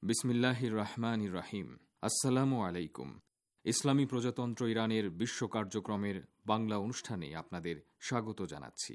বিসমিল্লাহির রহমানির রহিম। আসসালামু আলাইকুম। ইসলামী প্রজাতন্ত্র ইরানের বিশ্ব কার্যক্রমের বাংলা অনুষ্ঠানে আপনাদের স্বাগত জানাচ্ছি।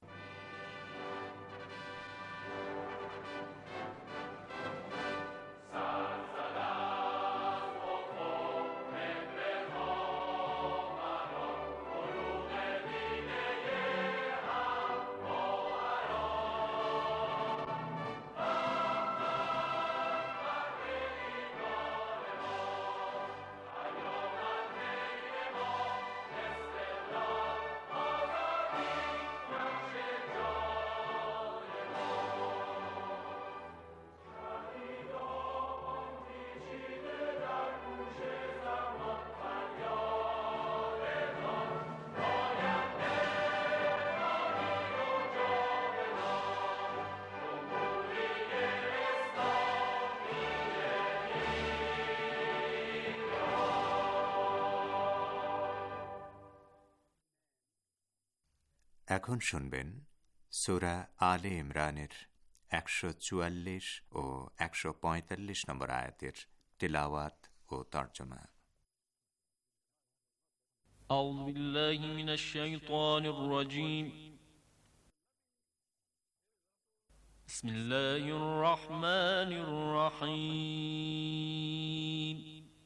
এখন শুনবেন সূরা আলে ইমরানের ১৪৪ ও ১৪৫ নম্বর আয়াতের তিলাওয়াত ও তরজমা। আউযু বিল্লাহি মিনাশ শাইতানির রাজীম। বিসমিল্লাহির রহমানির রহিম।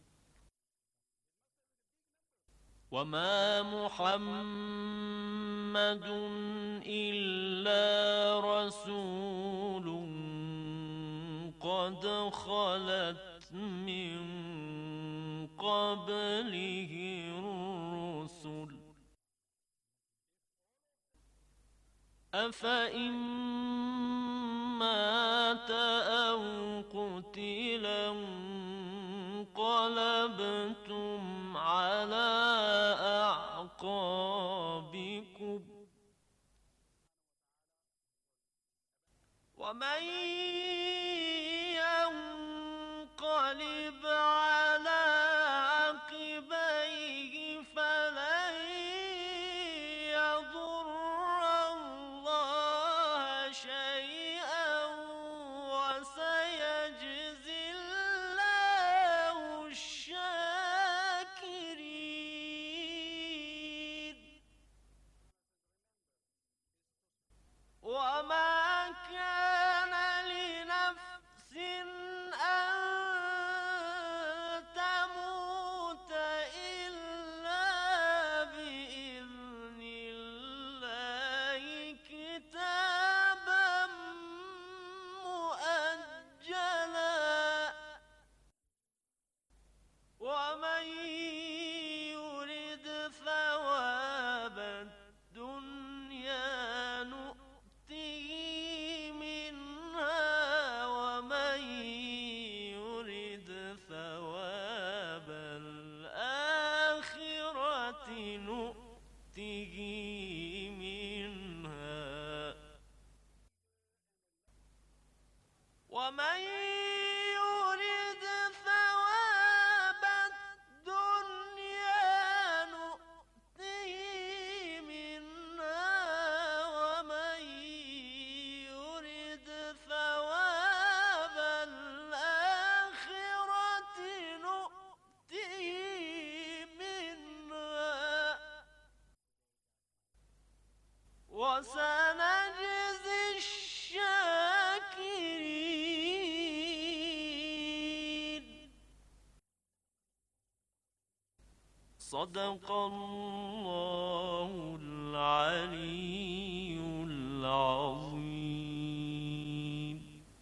وما محمد إلا رسول قد خلت من قبله الرسل أفإن مات أو قتلا انقلبتم على أعقابكم ومن ينقلب على عقبيه فلن يضر الله شيئا وسيجزي الله الشاكرين. وما كان لنفس أن تموت إلا بإذن الله كتابا مؤجلا ومن يرد ثواب الدنيا نؤته منها ومن يرد ثواب الآخرة نؤته منها ومن يرد ثواب الدنيا نؤته منها ومن يرد ثواب الآخرة نؤته منها وسنجزي الشاكرين. صدق الله العلي العظيم.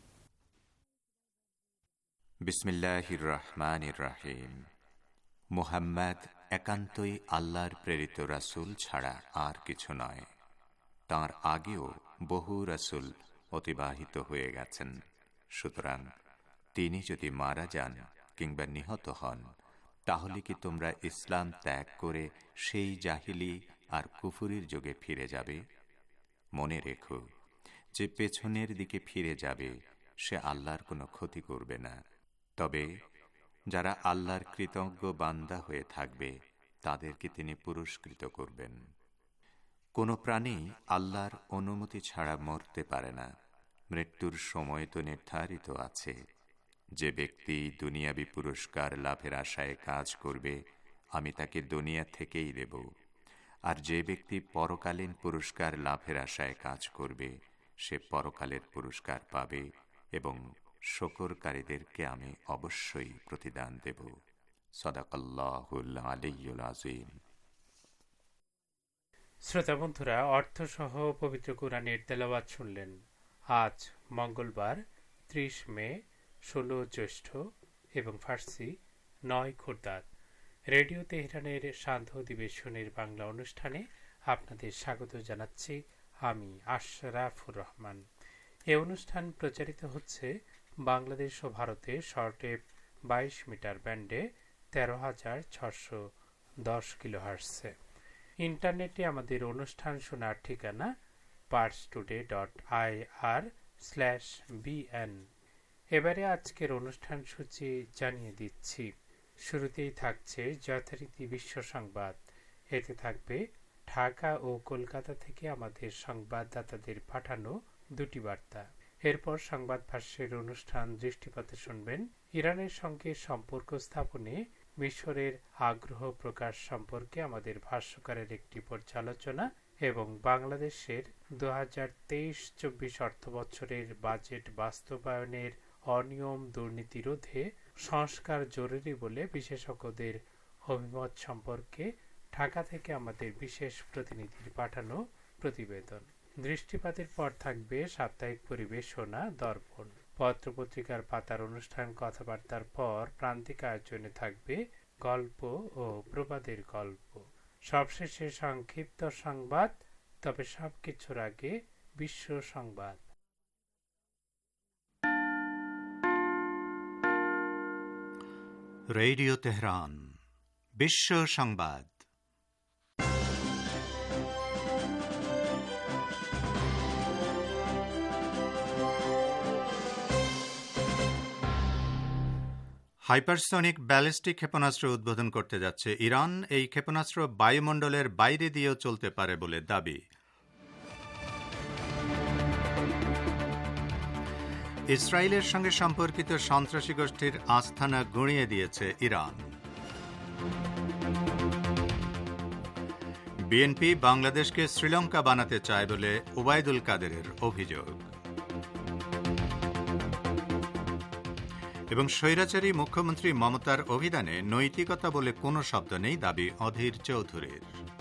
বিসমিল্লাহির রহমানির রহিম। মুহাম্মদ একান্তই আল্লাহর প্রেরিত রাসূল ছাড়া আর কিছু নয়। তাঁর আগেও বহু রাসূল অতিবাহিত হয়ে গেছেন। সুতরাং তিনি যদি মারা যান কিংবা নিহত হন, তাহলে কি তোমরা ইসলাম ত্যাগ করে সেই জাহিলি আর কুফরির যুগে ফিরে যাবে? মনে রেখো, যে পেছনের দিকে ফিরে যাবে সে আল্লাহর কোনো ক্ষতি করবে না। তবে যারা আল্লাহর কৃতজ্ঞ বান্দা হয়ে থাকবে তাদেরকে তিনি পুরস্কৃত করবেন। কোনো প্রাণী আল্লাহর অনুমতি ছাড়া মরতে পারে না। মৃত্যুর সময় তো নির্ধারিত আছে, যে ব্যক্তি দুনিয়াবি পুরস্কার লাভের আশায় কাজ করবে, আমি তাকে দুনিয়া থেকেই দেব। আর যে ব্যক্তি পরকালীন পুরস্কার লাভের আশায় কাজ করবে, সে পরকালের পুরস্কার পাবে এবং শকরকারীদেরকে আমি অবশ্যই প্রতিদান দেব। সাদাকাল্লাহুল আলিয়্যুল আযীম। শ্রোতা বন্ধুরা, অর্থসহ পবিত্র কুরআনের তেলাওয়াত শুনলেন। আজ মঙ্গলবার ৩০ মে, ১৬ জ্যৈষ্ঠ এবং ফার্সি ৯ খুরদাদ। রেডিও তেহরানের শান্ত অধিবেশনের বাংলা অনুষ্ঠানে আপনাদের স্বাগত জানাচ্ছি আমি আশরাফুর রহমান। এ অনুষ্ঠান প্রচারিত হচ্ছে বাংলাদেশ ও ভারতে শর্টওয়েভ ২২ মিটার ব্যান্ডে ১৩,৬১০ কিলোহার্টজে। ইন্টারনেটে আমাদের অনুষ্ঠান শোনার ঠিকানা parstoday.ir/bn। এবারে আজকের অনুষ্ঠান সূচি জানিয়ে দিচ্ছি। শুরুতেই থাকছে যথারীতি বিশ্ব সংবাদ। এতে থাকবে ঢাকা ও কলকাতা থেকে আমাদের সংবাদদাতাদের পাঠানো দুটি বার্তা। এরপর সংবাদ ভাষ্যের অনুষ্ঠান দৃষ্টিপথে শুনবেন ইরানের সঙ্গে সম্পর্ক স্থাপনে মিশরের আগ্রহ প্রকাশ সম্পর্কে আমাদের ভাষ্যকারের একটি পর্যালোচনা এবং বাংলাদেশের ২০২৩-২৪ অর্থবছরের বাজেট বাস্তবায়নের অনিয়ম দুর্নীতি রোধে সংস্কার জরুরি বলে বিশেষজ্ঞদের অভিমত সম্পর্কে ঢাকা থেকে আমাদের বিশেষ প্রতিনিধির পাঠানো প্রতিবেদন। দৃষ্টিপাতের পর থাকবে সাপ্তাহিক পরিবেশনা দর্পণ। পত্রপত্রিকার পাতার অনুষ্ঠান কথাবার্তার পর প্রান্তিক আয়োজনে থাকবে গল্প ও প্রবাদের গল্প। সবশেষে সংক্ষিপ্ত সংবাদ, তবে সবকিছুর আগে বিশ্ব সংবাদ। রেডিও তেহরান বিশ্ব সংবাদ। হাইপারসনিক ব্যালিস্টিক ক্ষেপণাস্ত্র উদ্বোধন করতে যাচ্ছে ইরান। এই ক্ষেপণাস্ত্র বায়ুমণ্ডলের বাইরে দিয়েও চলতে পারে বলে দাবি। ইসরায়েলের সঙ্গে সম্পর্কিত সন্ত্রাসী গোষ্ঠীর আস্তানা গুঁড়িয়ে দিয়েছে ইরান। বিএনপি বাংলাদেশকে শ্রীলঙ্কা বানাতে চায় বলে ওবায়দুল কাদেরের অভিযোগ। এবং স্বৈরাচারী মুখ্যমন্ত্রী মমতার অভিধানে নৈতিকতা বলে কোনো শব্দ নেই, দাবি অধীর চৌধুরীর।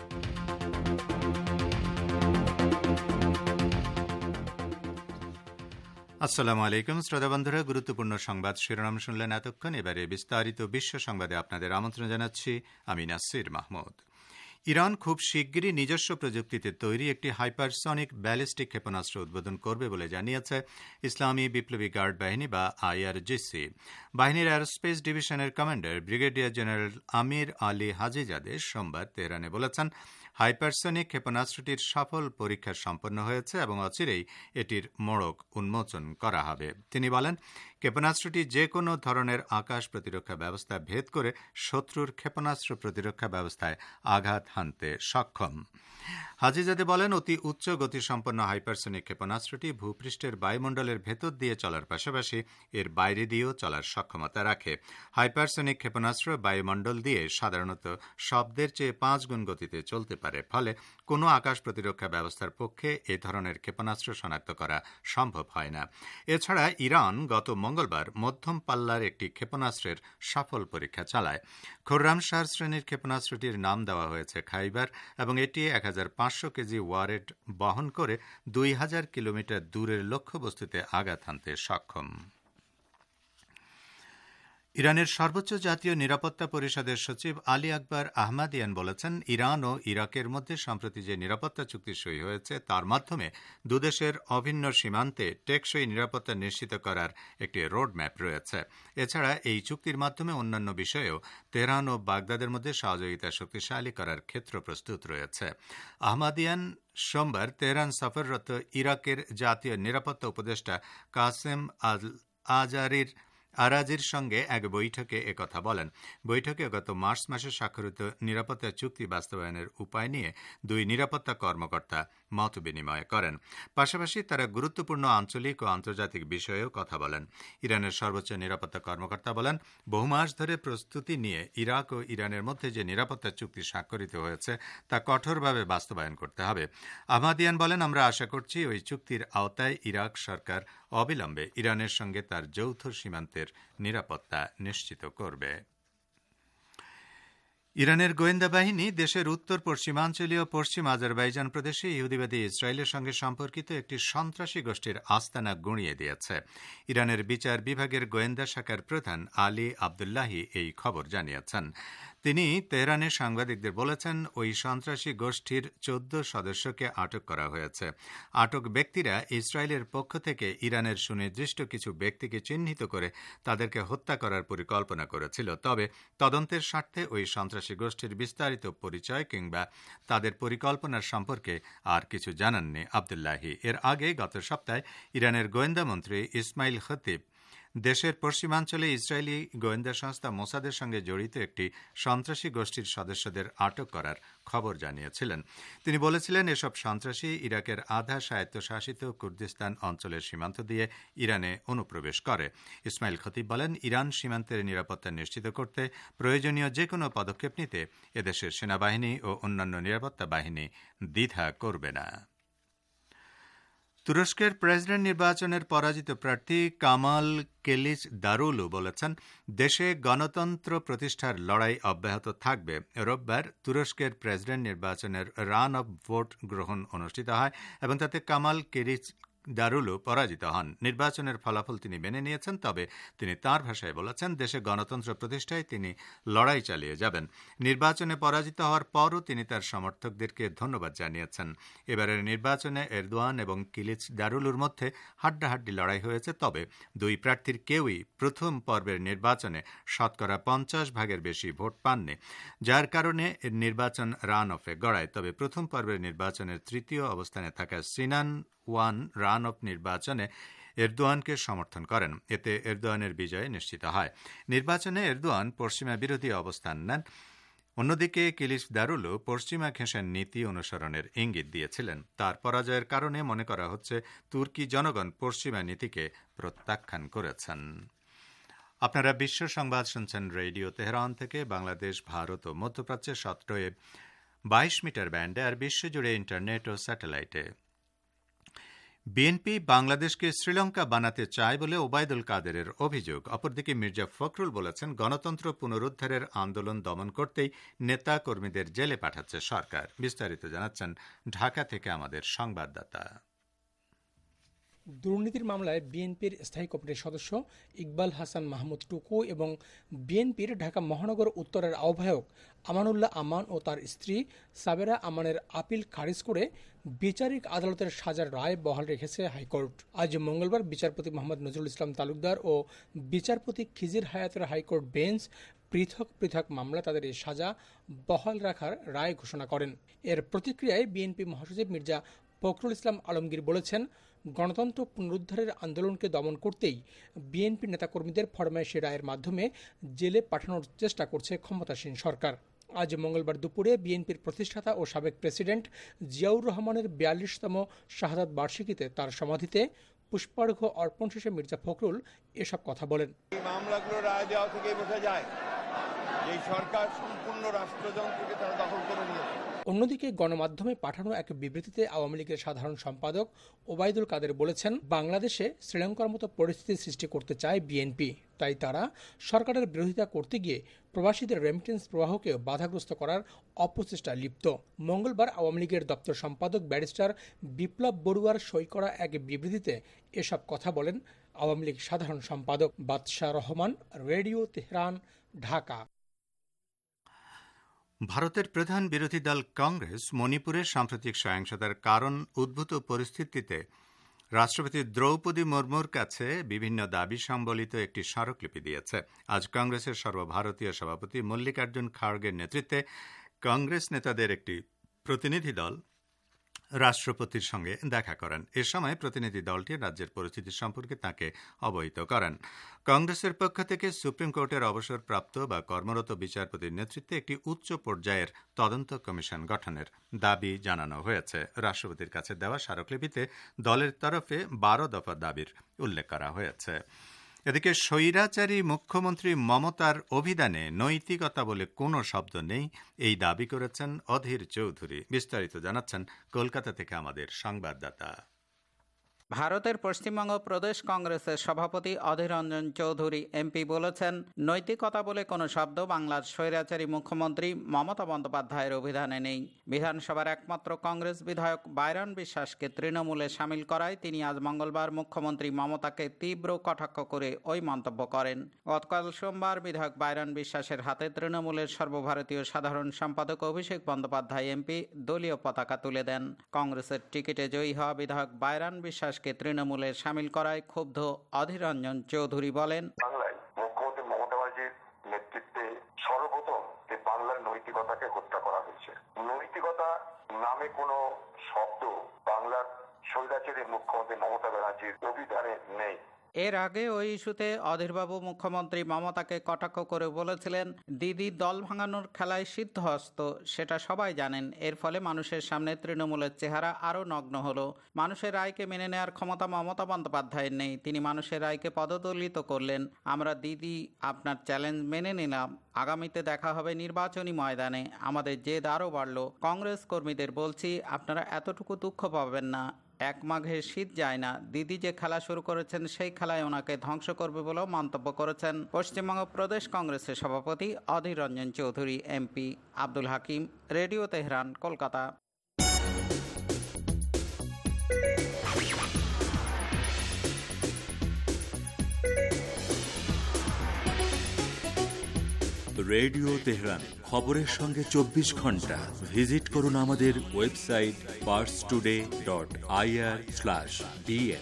আসসালামু আলাইকুম শ্রোতা বন্ধুরা, গুরুত্বপূর্ণ সংবাদ শিরোনাম শুনলেন এতক্ষণ। এবারে বিস্তারিত বিশ্ব সংবাদে আপনাদের আমন্ত্রণ জানাচ্ছি আমি নাসির মাহমুদ। ইরান খুব শিগগিরই নিজস্ব প্রযুক্তিতে তৈরি একটি হাইপারসনিক ব্যালিস্টিক ক্ষেপণাস্ত্র উদ্বোধন করবে বলে জানিয়েছে ইসলামী বিপ্লবী গার্ড বাহিনী বা আইআরজিসি। বাহিনীর এরোস্পেস ডিভিশনের commander brigadier general Amir Ali Hajizadeh সোমবার তেহরানে বলেছেন, হাইপারসনিক ক্ষেপণাস্ত্রটির সফল পরীক্ষা সম্পন্ন হয়েছে এবং অচিরেই এটির মোড়ক উন্মোচন করা হবে। তিনি বলেন, ক্ষেপণাস্ত্রটি যে কোনো ধরনের আকাশ প্রতিরক্ষা ব্যবস্থা ভেদ করে শত্রুর ক্ষেপণাস্ত্র প্রতিরক্ষা ব্যবস্থায় আঘাত হানতে সক্ষম। হাজিজাদে বলেন, অতি উচ্চ গতিসম্পন্ন হাইপারসনিক ক্ষেপণাস্ত্রটি ভূপৃষ্ঠের বায়ুমণ্ডলের ভেতর দিয়ে চলার পাশাপাশি এর বাইরে দিয়েও চলার সক্ষমতা রাখে। হাইপারসনিক ক্ষেপণাস্ত্র বায়ুমণ্ডল দিয়ে সাধারণত শব্দের চেয়ে ৫ গুণ গতিতে চলতে পারে, ফলে কোনো আকাশ প্রতিরক্ষা ব্যবস্থার পক্ষে এ ধরনের ক্ষেপণাস্ত্র শনাক্ত করা সম্ভব হয় না। এছাড়া ইরান গত মঙ্গলবার মধ্যম পাল্লার একটি ক্ষেপণাস্ত্রের সফল পরীক্ষা চালায়। খোর্রামশাহ শ্রেণীর ক্ষেপণাস্ত্রটির নাম দেওয়া হয়েছে খাইবার এবং এটি ১৫০০ কেজি ওয়ারেট বহন করে ২০০০ কিলোমিটার দূরের লক্ষ্যবস্তুতে আঘাত হানতে সক্ষম। ইরানের সর্বোচ্চ জাতীয় নিরাপত্তা পরিষদের সচিব আলী আকবর আহমাদিয়ান বলেছেন, ইরান ও ইরাকের মধ্যে সম্প্রতি যে নিরাপত্তা চুক্তি সই হয়েছে তার মাধ্যমে দুদেশের অভিন্ন সীমান্তে টেকসই নিরাপত্তা নিশ্চিত করার একটি রোডম্যাপ রয়েছে। এছাড়া এই চুক্তির মাধ্যমে অন্যান্য বিষয়েও তেহরান ও বাগদাদের মধ্যে সহযোগিতা শক্তিশালী করার ক্ষেত্র প্রস্তুত রয়েছে। আহমাদিয়ান সোমবার তেহরান সফররত ইরাকের জাতীয় নিরাপত্তা উপদেষ্টা কাসেম আল আজারির আরাজির সঙ্গে এক বৈঠকে একথা বলেন। বৈঠকে গত মার্চ মাসে স্বাক্ষরিত নিরাপত্তা চুক্তি বাস্তবায়নের উপায় নিয়ে দুই নিরাপত্তা কর্মকর্তা মত বিনিময় করেন। পাশাপাশি তারা গুরুত্বপূর্ণ আঞ্চলিক ও আন্তর্জাতিক বিষয়েও কথা বলেন। ইরানের সর্বোচ্চ নিরাপত্তা কর্মকর্তা বলেন, বহু মাস ধরে প্রস্তুতি নিয়ে ইরাক ও ইরানের মধ্যে যে নিরাপত্তা চুক্তি স্বাক্ষরিত হয়েছে তা কঠোরভাবে বাস্তবায়ন করতে হবে। আহমাদিয়ান বলেন, আমরা আশা করছি ওই চুক্তির আওতায় ইরাক সরকার অবিলম্বে ইরানের সঙ্গে তার যৌথ সীমান্তের নিরাপত্তা নিশ্চিত করবে। ইরানের গোয়েন্দা বাহিনী দেশের উত্তর পশ্চিমাঞ্চলীয় পশ্চিম আজারবাইজান প্রদেশে ইহুদিবাদী ইসরায়েলের সঙ্গে সম্পর্কিত একটি সন্ত্রাসী গোষ্ঠীর আস্তানা গুঁড়িয়ে দিয়েছে। ইরানের বিচার বিভাগের গোয়েন্দা শাখার প্রধান আলী আবদুল্লাহি এই খবর জানিয়েছেন। তিনি তেহরানে সাংবাদিকদের বলেছেন, ওই সন্ত্রাসী গোষ্ঠীর 14 সদস্যকে আটক করা হয়েছে। আটক ব্যক্তিরা ইসরায়েলের পক্ষ থেকে ইরানের সুনির্দিষ্ট কিছু ব্যক্তিকে চিহ্নিত করে তাদেরকে হত্যা করার পরিকল্পনা করেছিল। তবে তদন্তের স্বার্থে ওই সন্ত্রাসী গোষ্ঠীর বিস্তারিত পরিচয় কিংবা তাদের পরিকল্পনার সম্পর্কে আর কিছু জানাননি আবদুল্লাহি। এর আগে গত সপ্তাহে ইরানের গোয়েন্দা মন্ত্রী ইসমাইল খতিব দেশের পশ্চিমাঞ্চলে ইসরায়েলি গোয়েন্দা সংস্থা মোসাদের সঙ্গে জড়িত একটি সন্ত্রাসী গোষ্ঠীর সদস্যদের আটক করার খবর জানিয়েছিলেন। তিনি বলেছিলেন, এসব সন্ত্রাসী ইরাকের আধা স্বায়ত্তশাসিত কুর্দিস্তান অঞ্চলের সীমান্ত দিয়ে ইরানে অনুপ্রবেশ করে। ইসমাইল খতিব বলেন, ইরান সীমান্তের নিরাপত্তা নিশ্চিত করতে প্রয়োজনীয় যে কোনো পদক্ষেপ নিতে এদেশের সেনাবাহিনী ও অন্যান্য নিরাপত্তা বাহিনী দ্বিধা করবে না। তুরস্কের প্রেসিডেন্ট নির্বাচনের পরাজিত প্রার্থী কামাল কেলিচ দারুলু বলেছেন, দেশে গণতন্ত্র প্রতিষ্ঠার লড়াই অব্যাহত থাকবে। রোববার তুরস্কের প্রেসিডেন্ট নির্বাচনের রান অব ভোট গ্রহণ অনুষ্ঠিত হয় এবং তাতে কামাল কেলিচ দারুলু পরাজিত হন। নির্বাচনের ফলাফল তিনি মেনে নিয়েছেন, তবে তিনি তাঁর ভাষায় বলেছেন, দেশে গণতন্ত্র প্রতিষ্ঠায় তিনি লড়াই চালিয়ে যাবেন। নির্বাচনে পরাজিত হওয়ার পরও তিনি তার সমর্থকদেরকে ধন্যবাদ জানিয়েছেন। এবারের নির্বাচনে এরদোয়ান এবং কিলিচ দারুলুর মধ্যে হাড্ডাহাড্ডি লড়াই হয়েছে, তবে দুই প্রার্থীর কেউই প্রথম পর্বের নির্বাচনে 50% বেশি ভোট পাননি, যার কারণে নির্বাচন রান অফে গড়ায়। তবে প্রথম পর্বের নির্বাচনের তৃতীয় অবস্থানে থাকা সিনান ওয়ান রান অফ নির্বাচনে এরদোয়ানকে সমর্থন করেন। এতে এরদোয়ানের বিজয় নিশ্চিত হয়। নির্বাচনে এরদোয়ান পশ্চিমা বিরোধী অবস্থান নেন। অন্যদিকে কিলিচ দারুলু পশ্চিমা ঘেঁষার নীতি অনুসরণের ইঙ্গিত দিয়েছিলেন। তার পরাজয়ের কারণে মনে করা হচ্ছে তুর্কি জনগণ পশ্চিমা নীতিকে প্রত্যাখ্যান করেছেন। আপনারা বিশ্ব সংবাদ শুনছেন রেডিও তেহরান থেকে। বাংলাদেশ, ভারত ও মধ্যপ্রাচ্যে 17-22 মিটার ব্যান্ডে আর বিশ্বজুড়ে ইন্টারনেট ও স্যাটেলাইটে। বিএনপি বাংলাদেশকে শ্রীলঙ্কা বানাতে চায় বলে ওবায়দুল কাদেরের অভিযোগ। অপরদিকে মির্জা ফখরুল বলেছেন, গণতন্ত্র পুনরুদ্ধারের আন্দোলন দমন করতেই নেতা কর্মীদের জেলে পাঠাচ্ছে সরকার। বিস্তারিত জানাচ্ছেন ঢাকা থেকে আমাদের সংবাদদাতা। দুর্নীতির মামলায় বিএনপির স্থায়ী কমিটির সদস্য ইকবাল হাসান মাহমুদ টুকু এবং বিএনপির ঢাকা মহানগর উত্তরের আহ্বায়ক আমানুল্লাহ আমান ও তার স্ত্রী সাবেরা আমানের আপিল খারিজ করে বিচারিক আদালতের সাজার রায় বহাল রেখেছে হাইকোর্ট। আজ মঙ্গলবার বিচারপতি মোহাম্মদ নজরুল ইসলাম তালুকদার ও বিচারপতি খিজির হায়াতের হাইকোর্ট বেঞ্চ পৃথক পৃথক মামলা তাদের এই সাজা বহাল রাখার রায় ঘোষণা করেন। এর প্রতিক্রিয়ায় বিএনপি মহাসচিব মির্জা ফখরুল ইসলাম আলমগীর বলেছেন, গণতন্ত্র পুনরুদ্ধারের আন্দোলনকে দমন করতেই বিএনপি নেতাকর্মীদের ফরমায়েশি রায়ের মাধ্যমে জেলে পাঠানোর চেষ্টা করছে ক্ষমতাসীন সরকার। আজ মঙ্গলবার দুপুরে বিএনপির প্রতিষ্ঠাতা ও সাবেক প্রেসিডেন্ট জিয়াউর রহমানের 42তম শাহাদাত বার্ষিকীতে তার সমাধিতে পুষ্পার্ঘ্য অর্পণ শেষে মির্জা ফখরুল এসব কথা বলেন। এই মামলাগুলো রায় দেওয়া থেকে বোঝা যায় এই সরকার সম্পূর্ণ রাষ্ট্রযন্ত্রকে তারা দখল করে নিয়েছে। অন্যদিকে গণমাধ্যমে পাঠানো এক বিবৃতিতে আওয়ামী লীগের সাধারণ সম্পাদক ওবায়দুল কাদের বলেছেন, বাংলাদেশে শ্রীলঙ্কার মতো পরিস্থিতি সৃষ্টি করতে চায় বিএনপি, তাই তারা সরকারের বিরোধিতা করতে গিয়ে প্রবাসীদের রেমিটেন্স প্রবাহকে বাধাগ্রস্ত করার অপচেষ্টায় লিপ্ত। মঙ্গলবার আওয়ামী লীগের দপ্তর সম্পাদক ব্যারিস্টার বিপ্লব বড়ুয়ার সই করা এক বিবৃতিতে এসব কথা বলেন আওয়ামী লীগ সাধারণ সম্পাদক। বাদশাহ রহমান, রেডিও তেহরান, ঢাকা। ভারতের প্রধান বিরোধী দল কংগ্রেস মণিপুরে সাম্প্রতিক সহিংসতার কারণ উদ্ভূত পরিস্থিতিতে রাষ্ট্রপতি দ্রৌপদী মুর্মুর কাছে বিভিন্ন দাবি সম্বলিত একটি স্মারকলিপি দিয়েছে। আজ কংগ্রেসের সর্বভারতীয় সভাপতি মল্লিকার্জুন খাড়গের নেতৃত্বে কংগ্রেস নেতাদের একটি প্রতিনিধি দল রাষ্ট্রপতির সঙ্গে দেখা করেন। এ সময় প্রতিনিধি দলটি রাজ্যের পরিস্থিতি সম্পর্কে তাকে অবহিত করেন। কংগ্রেসের পক্ষ থেকে সুপ্রিম কোর্টের অবসরপ্রাপ্ত বা কর্মরত বিচারপতির নেতৃত্বে একটি উচ্চ পর্যায়ের তদন্ত কমিশন গঠনের দাবি জানানো হয়েছে। রাষ্ট্রপতির কাছে দেওয়া স্মারকলিপিতে দলের তরফে 12 দফা দাবির উল্লেখ করা হয়েছে। এদিকে স্বৈরাচারী মুখ্যমন্ত্রী মমতার অভিধানে নৈতিকতা বলে কোনো শব্দ নেই, এই দাবি করেছেন অধীর চৌধুরী। বিস্তারিত জানাচ্ছেন কলকাতা থেকে আমাদের সংবাদদাতা। ভারতের পশ্চিমবঙ্গ প্রদেশ কংগ্রেসের সভাপতি অধীর রঞ্জন চৌধুরী এমপি বলেছেন, নৈতিকতা বলে কোনো শব্দ বাংলার স্বৈরাচারী মুখ্যমন্ত্রী মমতা বন্দ্যোপাধ্যায়ের অভিধানে নেই। বিধানসভার একমাত্র কংগ্রেস বিধায়ক বাইরন বিশ্বাসকে তৃণমূলে সামিল করায় তিনি আজ মঙ্গলবার মুখ্যমন্ত্রী মমতাকে তীব্র কটাক্ষ করে ওই মন্তব্য করেন। গতকাল সোমবার বিধায়ক বাইরন বিশ্বাসের হাতে তৃণমূলের সর্বভারতীয় সাধারণ সম্পাদক অভিষেক বন্দ্যোপাধ্যায় এমপি দলীয় পতাকা তুলে দেন। কংগ্রেসের টিকিটে জয়ী হওয়া বিধায়ক বাইরন বিশ্বাস তৃণমূলে সামিল করায় ক্ষুব্ধ অধীর রঞ্জন চৌধুরী বলেন, বাংলায় মুখ্যমন্ত্রী মমতা ব্যানার্জির নেতৃত্বে সর্বপ্রথম বাংলার নৈতিকতাকে হত্যা করা হয়েছে। নৈতিকতা নামে কোনো শব্দ বাংলার স্বৈরাচারী মুখ্যমন্ত্রী মমতা ব্যানার্জির অভিধানে নেই। এর আগে ওই ইস্যুতে অধীরবাবু মুখ্যমন্ত্রী মমতাকে কটাক্ষ করে বলেছিলেন, দিদি দল ভাঙানোর খেলায় সিদ্ধহস্ত, সেটা সবাই জানেন। এর ফলে মানুষের সামনে তৃণমূলের চেহারা আরও নগ্ন হলো। মানুষের রায়কে মেনে নেওয়ার ক্ষমতা মমতা বন্দ্যোপাধ্যায়ের নেই, তিনি মানুষের রায়কে পদদলিত করলেন। আমরা দিদি আপনার চ্যালেঞ্জ মেনে নিলাম, আগামীতে দেখা হবে নির্বাচনী ময়দানে। আমাদের জেদ আরও বাড়ল। কংগ্রেস কর্মীদের বলছি, আপনারা এতটুকু দুঃখ পাবেন না। এক মাঘে শীত যায় না, দিদি যে খেলা শুরু করেছেন সেই খেলায় ওনাকে ধ্বংস করবে বলেও মন্তব্য করেছেন পশ্চিমবঙ্গ প্রদেশ কংগ্রেসের সভাপতি Adhir Ranjan Chowdhury MP. Abdul Hakim, radio Tehran, Kolkata. Radio Tehran, খবরের সঙ্গে 24 ঘন্টা। ভিজিট করুন আমাদের ওয়েবসাইট parstoday.ir/dn।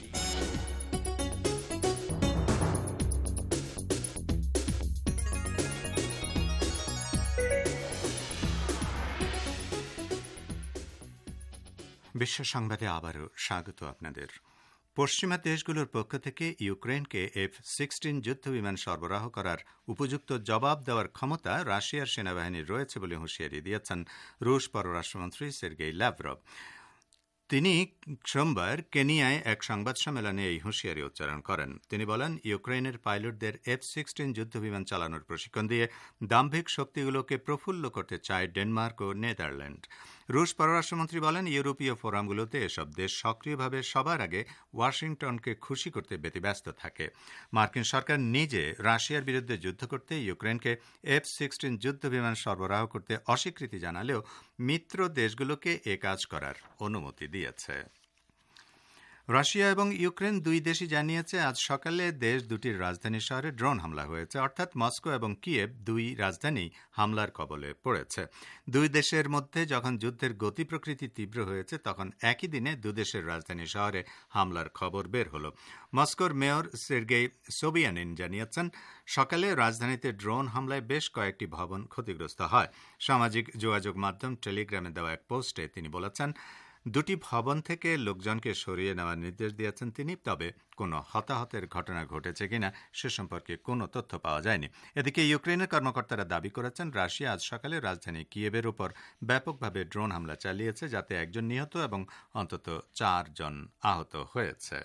বিশ্ব সংবাদে আবারও স্বাগত আপনাদের। পশ্চিমা দেশগুলোর পক্ষ থেকে ইউক্রেনকে F-16 যুদ্ধবিমান সরবরাহ করার উপযুক্ত জবাব দেওয়ার ক্ষমতা রাশিয়ার সেনাবাহিনীর রয়েছে বলে হুঁশিয়ারি দিয়েছেন রুশ পররাষ্ট্রমন্ত্রী সের্গেই ল্যাভরভ। তিনি সোমবার কেনিয়ায় এক সংবাদ সম্মেলনে এই হুঁশিয়ারি উচ্চারণ করেন। তিনি বলেন, ইউক্রেনের পাইলটদের F-16 যুদ্ধবিমান চালানোর প্রশিক্ষণ দিয়ে দাম্ভিক শক্তিগুলোকে প্রফুল্ল করতে চায় ডেনমার্ক ও নেদারল্যান্ড। রুশ পররাষ্ট্রমন্ত্রী বলেন, ইউরোপীয় ফোরামগুলোতে এসব দেশ সক্রিয়ভাবে সবার আগে ওয়াশিংটনকে খুশি করতে ব্যতিব্যস্ত থাকে। মার্কিন সরকার নিজে রাশিয়ার বিরুদ্ধে যুদ্ধ করতে ইউক্রেনকে F-16 যুদ্ধবিমান সরবরাহ করতে অস্বীকৃতি জানালেও মিত্র দেশগুলোকে এ কাজ করার অনুমতি দিয়েছে। রাশিয়া এবং ইউক্রেন দুই দেশই জানিয়েছে, আজ সকালে দেশ দুটির রাজধানী শহরে ড্রোন হামলা হয়েছে, অর্থাৎ মস্কো এবং কিয়েভ দুই রাজধানী হামলার কবলে পড়েছে। দুই দেশের মধ্যে যখন যুদ্ধের গতি প্রকৃতি তীব্র হয়েছে, তখন একই দিনে দুদেশের রাজধানী শহরে হামলার খবর বের হল। মস্কোর মেয়র সের্গেই সোবিয়ানিন জানিয়েছেন, সকালে রাজধানীতে ড্রোন হামলায় বেশ কয়েকটি ভবন ক্ষতিগ্রস্ত হয়। সামাজিক যোগাযোগ মাধ্যম টেলিগ্রামে দেওয়া এক পোস্টে তিনি বলেছেন, দুটি ভবন থেকে লোকজনকে সরিয়ে নেওয়ার নির্দেশ দিয়েছেন তিনি, তবে কোনো হতাহতের ঘটনা ঘটেছে কিনা সে সম্পর্কে কোনো তথ্য পাওয়া যায়নি। এদিকে ইউক্রেনের কর্মকর্তারা দাবি করেছেন, রাশিয়া আজ সকালে রাজধানী কিয়েভের উপর ব্যাপকভাবে ড্রোন হামলা চালিয়েছে, যাতে একজন নিহত এবং অন্তত 4 জন আহত হয়েছে।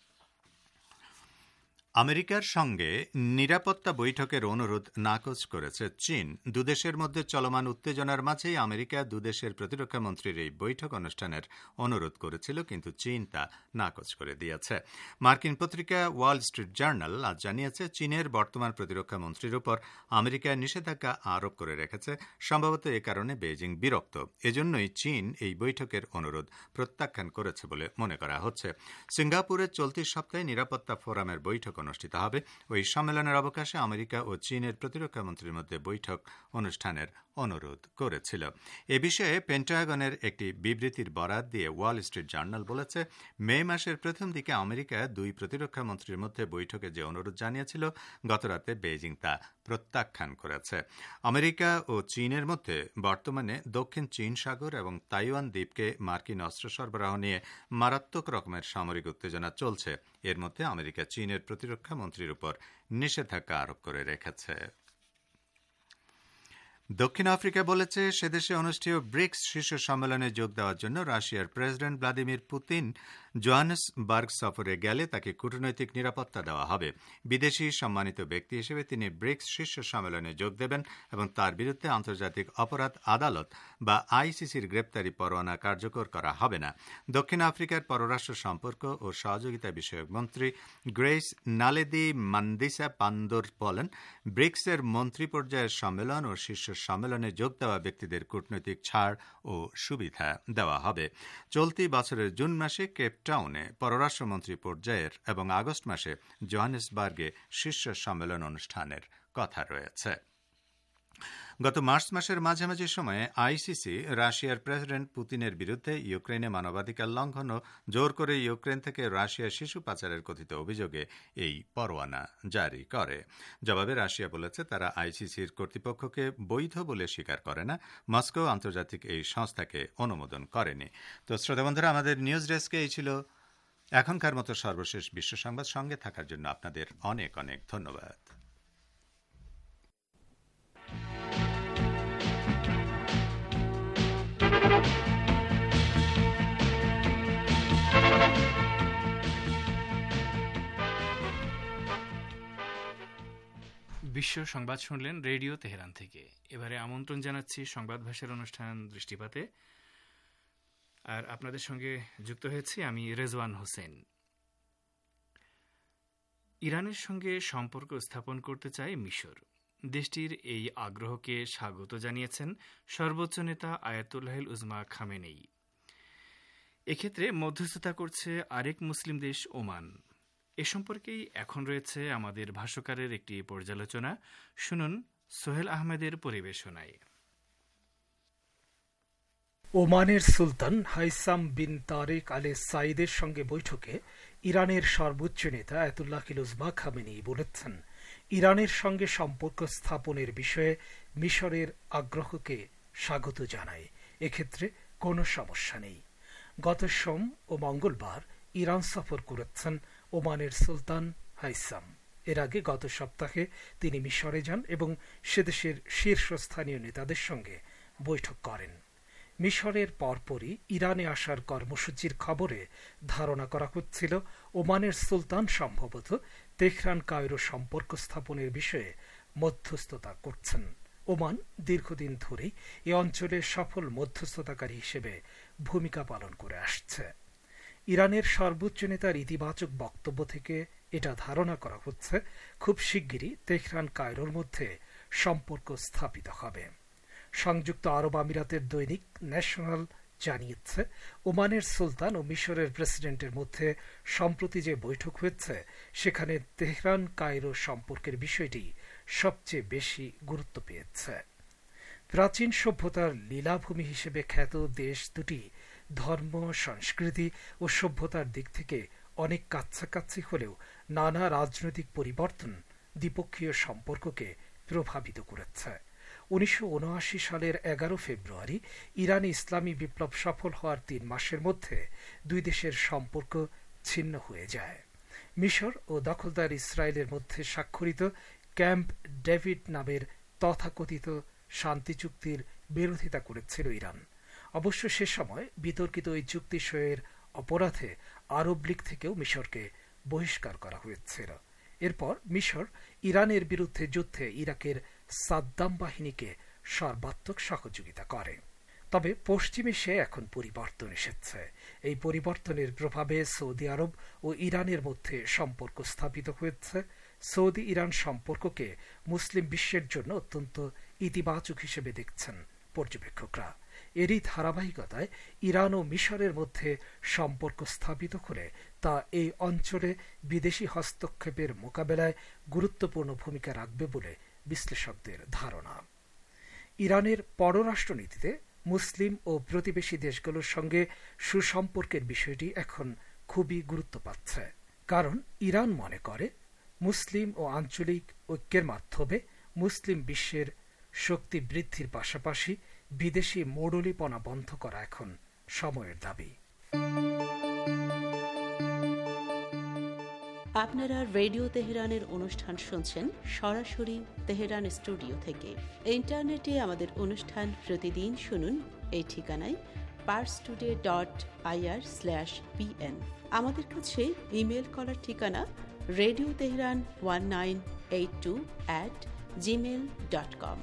আমেরিকার সঙ্গে নিরাপত্তা বৈঠকের অনুরোধ নাকচ করেছে চীন। দুদেশের মধ্যে চলমান উত্তেজনার মাঝেই আমেরিকা দুদেশের প্রতিরক্ষা মন্ত্রীর এই বৈঠক অনুষ্ঠানের অনুরোধ করেছিল, কিন্তু চীন তা নাকচ করে দিয়েছে। মার্কিন পত্রিকা ওয়াল স্ট্রিট জার্নাল আজ জানিয়েছে, চীনের বর্তমান প্রতিরক্ষা মন্ত্রীর উপর আমেরিকা নিষেধাজ্ঞা আরোপ করে রেখেছে। সম্ভবত এ কারণে বেইজিং বিরক্ত। এজন্যই চীন এই বৈঠকের অনুরোধ প্রত্যাখ্যান করেছে বলে মনে করা হচ্ছে। সিঙ্গাপুরে চলতি সপ্তাহে নিরাপত্তা ফোরামের বৈঠক অনুষ্ঠিত হবে। ওই সম্মেলনের অবকাশে আমেরিকা ও চীনের প্রতিরক্ষা মন্ত্রীর মধ্যে বৈঠক অনুষ্ঠানের অনুরোধ করেছিল। এ বিষয়ে পেন্টাগনের একটি বিবৃতির বরাত দিয়ে ওয়াল স্ট্রিট জার্নাল বলেছে, মে মাসের প্রথম দিকে আমেরিকা দুই প্রতিরক্ষা মন্ত্রীর মধ্যে বৈঠকে যে অনুরোধ জানিয়েছিল, গতরাতে বেইজিং তা প্রত্যাখ্যান করেছে। আমেরিকা ও চীনের মধ্যে বর্তমানে দক্ষিণ চীন সাগর এবং তাইওয়ান দ্বীপকে মার্কিন অস্ত্র সরবরাহ নিয়ে মারাত্মক রকমের সামরিক উত্তেজনা চলছে। এর মধ্যে আমেরিকা চীনের প্রতিরক্ষা মন্ত্রীর উপর নিষেধাজ্ঞা আরোপ করে রেখেছে। দক্ষিণ আফ্রিকা বলেছে সেদেশে অনুষ্ঠেয় ব্রিক্স শীর্ষ সম্মেলনে যোগ দেওয়ার জন্য রাশিয়ার প্রেসিডেন্ট ভ্লাদিমির পুতিন জোহানেসবার্গ সফরে গেলে তাকে কূটনৈতিক নিরাপত্তা দেওয়া হবে। বিদেশি সম্মানিত ব্যক্তি হিসেবে তিনি ব্রিক্স শীর্ষ সম্মেলনে যোগ দেবেন এবং তার বিরুদ্ধে আন্তর্জাতিক অপরাধ আদালত বা আইসিসির গ্রেপ্তারি পরোয়ানা কার্যকর করা হবে না। দক্ষিণ আফ্রিকার পররাষ্ট্র সম্পর্ক ও সহযোগিতা বিষয়ক মন্ত্রী গ্রেস নালেদি মান্দিসা পান্দোর বলেন, ব্রিক্সের মন্ত্রী পর্যায়ের সম্মেলন ও শীর্ষ সম্মেলনে যোগ দেওয়া ব্যক্তিদের কূটনৈতিক ছাড় ও সুবিধা দেওয়া হবে। চলতি বছরের জুন মাসে কেপটাউনে পররাষ্ট্রমন্ত্রী পর্যায়ের এবং আগস্ট মাসে জোহানেসবার্গে শীর্ষ সম্মেলন অনুষ্ঠানের কথা রয়েছে। গত মার্চ মাসের মাঝামাঝি সময়ে আইসিসি রাশিয়ার প্রেসিডেন্ট পুতিনের বিরুদ্ধে ইউক্রেনে মানবাধিকার লঙ্ঘন ও জোর করে ইউক্রেন থেকে রাশিয়ার শিশু পাচারের কথিত অভিযোগে এই পরোয়ানা জারি করে। জবাবে রাশিয়া বলেছে তারা আইসিসির কর্তৃপক্ষকে বৈধ বলে স্বীকার করে না। মস্কো আন্তর্জাতিক এই সংস্থাকে অনুমোদন করেনি। তো শ্রোতা বন্ধুরা, আমাদের নিউজ ডেস্কে এই ছিল এখনকার মতো সর্বশেষ বিশ্ব সংবাদ। সঙ্গে থাকার জন্য আপনাদের অনেক অনেক ধন্যবাদ। বিশ্ব সংবাদ শুনলেন রেডিও তেহরান থেকে। এবারে আমন্ত্রণ জানাচ্ছি সংবাদ ভাষার অনুষ্ঠান দৃষ্টিপাতে। আর আপনাদের সঙ্গে যুক্ত হয়েছি আমি রেজওয়ান হোসেন। ইরানের সঙ্গে সম্পর্ক স্থাপন করতে চায় মিশর। দেশটির এই আগ্রহকে স্বাগত জানিয়েছেন সর্বোচ্চ নেতা আয়াতুল্লাহিল উজমা খামেনেই। এক্ষেত্রে মধ্যস্থতা করছে আরেক মুসলিম দেশ ওমান। এ সম্পর্কেই এখন রয়েছে আমাদের ভাষ্যকারের একটি পর্যালোচনা। শুনুন সোহেল আহমেদের পরিবেশনায়। ওমানের সুলতান হাইসাম বিন তারেক আলে সাইদের সঙ্গে বৈঠকে ইরানের সর্বোচ্চ নেতা আয়াতুল্লাহিল উজমা খামেনেই বলেছেন, ইরানের সঙ্গে সম্পর্ক স্থাপনের বিষয়ে মিশরের আগ্রহকে স্বাগত জানায়। এক্ষেত্রে কোনো সমস্যা নেই। গত সোম ও মঙ্গলবার ইরান সফর করেছেন ওমানের সুলতান হাইসাম। এর আগে গত সপ্তাহে তিনি মিশরে যান এবং সেদেশের শীর্ষস্থানীয় নেতাদের সঙ্গে বৈঠক করেন। মিশরের পরপরই ইরানে আসার কর্মসূচির খবরে ধারণা করা হচ্ছিল ওমানের সুলতান সম্ভবত তেহরান কায়রো সম্পর্ক স্থাপনের বিষয়ে মধ্যস্থতা করছেন। ওমান দীর্ঘদিন ধরেই এ অঞ্চলে সফল মধ্যস্থতাকারী হিসেবে ভূমিকা পালন করে আসছে। ইরানের সর্বোচ্চ নেতার ইতিবাচক বক্তব্য থেকে এটা ধারণা করা হচ্ছে খুব শিগগিরই তেহরান কায়রোর মধ্যে সম্পর্ক স্থাপিত হবে। সংযুক্ত আরব আমিরাতের দৈনিক ন্যাশনাল জানিয়েছে, ওমানের সুলতান ও মিশরের প্রেসিডেন্টের মধ্যে সম্প্রতি যে বৈঠক হয়েছে সেখানে তেহরান কায়রো সম্পর্কের বিষয়টি সবচেয়ে বেশি গুরুত্ব পেয়েছে। প্রাচীন সভ্যতার লীলাভূমি হিসেবে খ্যাত দেশ দুটি ধর্ম, সংস্কৃতি ও সভ্যতার দিক থেকে অনেক কাছাকাছি হলেও নানা রাজনৈতিক পরিবর্তন দ্বিপক্ষীয় সম্পর্ককে প্রভাবিত করেছে। 1979 সালের 11 ফেব্রুয়ারি ইরানে ইসলামী বিপ্লব সফল হওয়ার 3 মাসের মধ্যে দুই দেশের সম্পর্ক ছিন্ন হয়ে যায়। মিশর ও দখলদার ইসরায়েলের মধ্যে স্বাক্ষরিত ক্যাম্প ডেভিড নামের তথাকথিত শান্তি চুক্তির বিরোধিতা করেছিল ইরান। অবশ্য সে সময় বিতর্কিত ওই চুক্তি সইয়ের অপরাধে আরব লীগ থেকেও মিশরকে বহিষ্কার করা হয়েছিল। এরপর মিশর ইরানের বিরুদ্ধে যুদ্ধে ইরাকের সাদ্দাম বাহিনীকে সর্বাত্মক সহযোগিতা করে। তবে পশ্চিমে সে এখন পরিবর্তন এসেছে। এই পরিবর্তনের প্রভাবে সৌদি আরব ও ইরানের মধ্যে সম্পর্ক স্থাপিত হয়েছে। সৌদি ইরান সম্পর্ককে মুসলিম বিশ্বের জন্য অত্যন্ত ইতিবাচক হিসেবে দেখছেন পর্যবেক্ষকরা। এরই ধারাবাহিকতায় ইরান ও মিশরের মধ্যে সম্পর্ক স্থাপিত করে তা এই অঞ্চলে বিদেশি হস্তক্ষেপের মোকাবেলায় গুরুত্বপূর্ণ ভূমিকা রাখবে বলে বিশ্লেষকদের ধারণা। ইরানের পররাষ্ট্রনীতিতে মুসলিম ও প্রতিবেশী দেশগুলোর সঙ্গে সুসম্পর্কের বিষয়টি এখন খুবই গুরুত্ব পাচ্ছে। কারণ ইরান মনে করে মুসলিম ও আঞ্চলিক ঐক্যের মাধ্যমে মুসলিম বিশ্বের শক্তি বৃদ্ধির পাশাপাশি বিদেশি মোড়লিপনা বন্ধ করা এখন সময়ের দাবি। আপনারা রেডিও তেহরানের অনুষ্ঠান শুনছেন সরাসরি তেহরান স্টুডিও থেকে। ইন্টারনেটে আমাদের অনুষ্ঠান প্রতিদিন শুনুন এই ঠিকানায় parstoday.ir/pn। আমাদের কাছে ইমেল করার ঠিকানা radioteheran1982@gmail.com।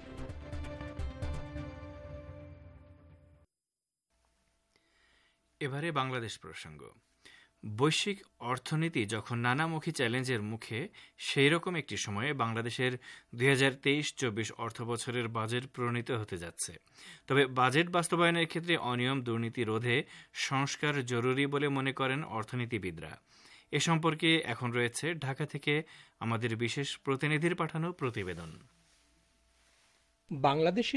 এবারে বাংলাদেশ প্রসঙ্গ। বৈশ্বিক অর্থনীতি যখন নানামুখী চ্যালেঞ্জের মুখে, সেই রকম একটি সময়ে বাংলাদেশের 2023-24 অর্থবছরের বাজেট প্রণীত হতে যাচ্ছে। তবে বাজেট বাস্তবায়নের ক্ষেত্রে অনিয়ম দুর্নীতি রোধে সংস্কার জরুরি বলে মনে করেন অর্থনীতিবিদরা। এ সম্পর্কে এখন রয়েছে ঢাকা থেকে আমাদের বিশেষ প্রতিনিধির পাঠানো প্রতিবেদন। বাংলাদেশে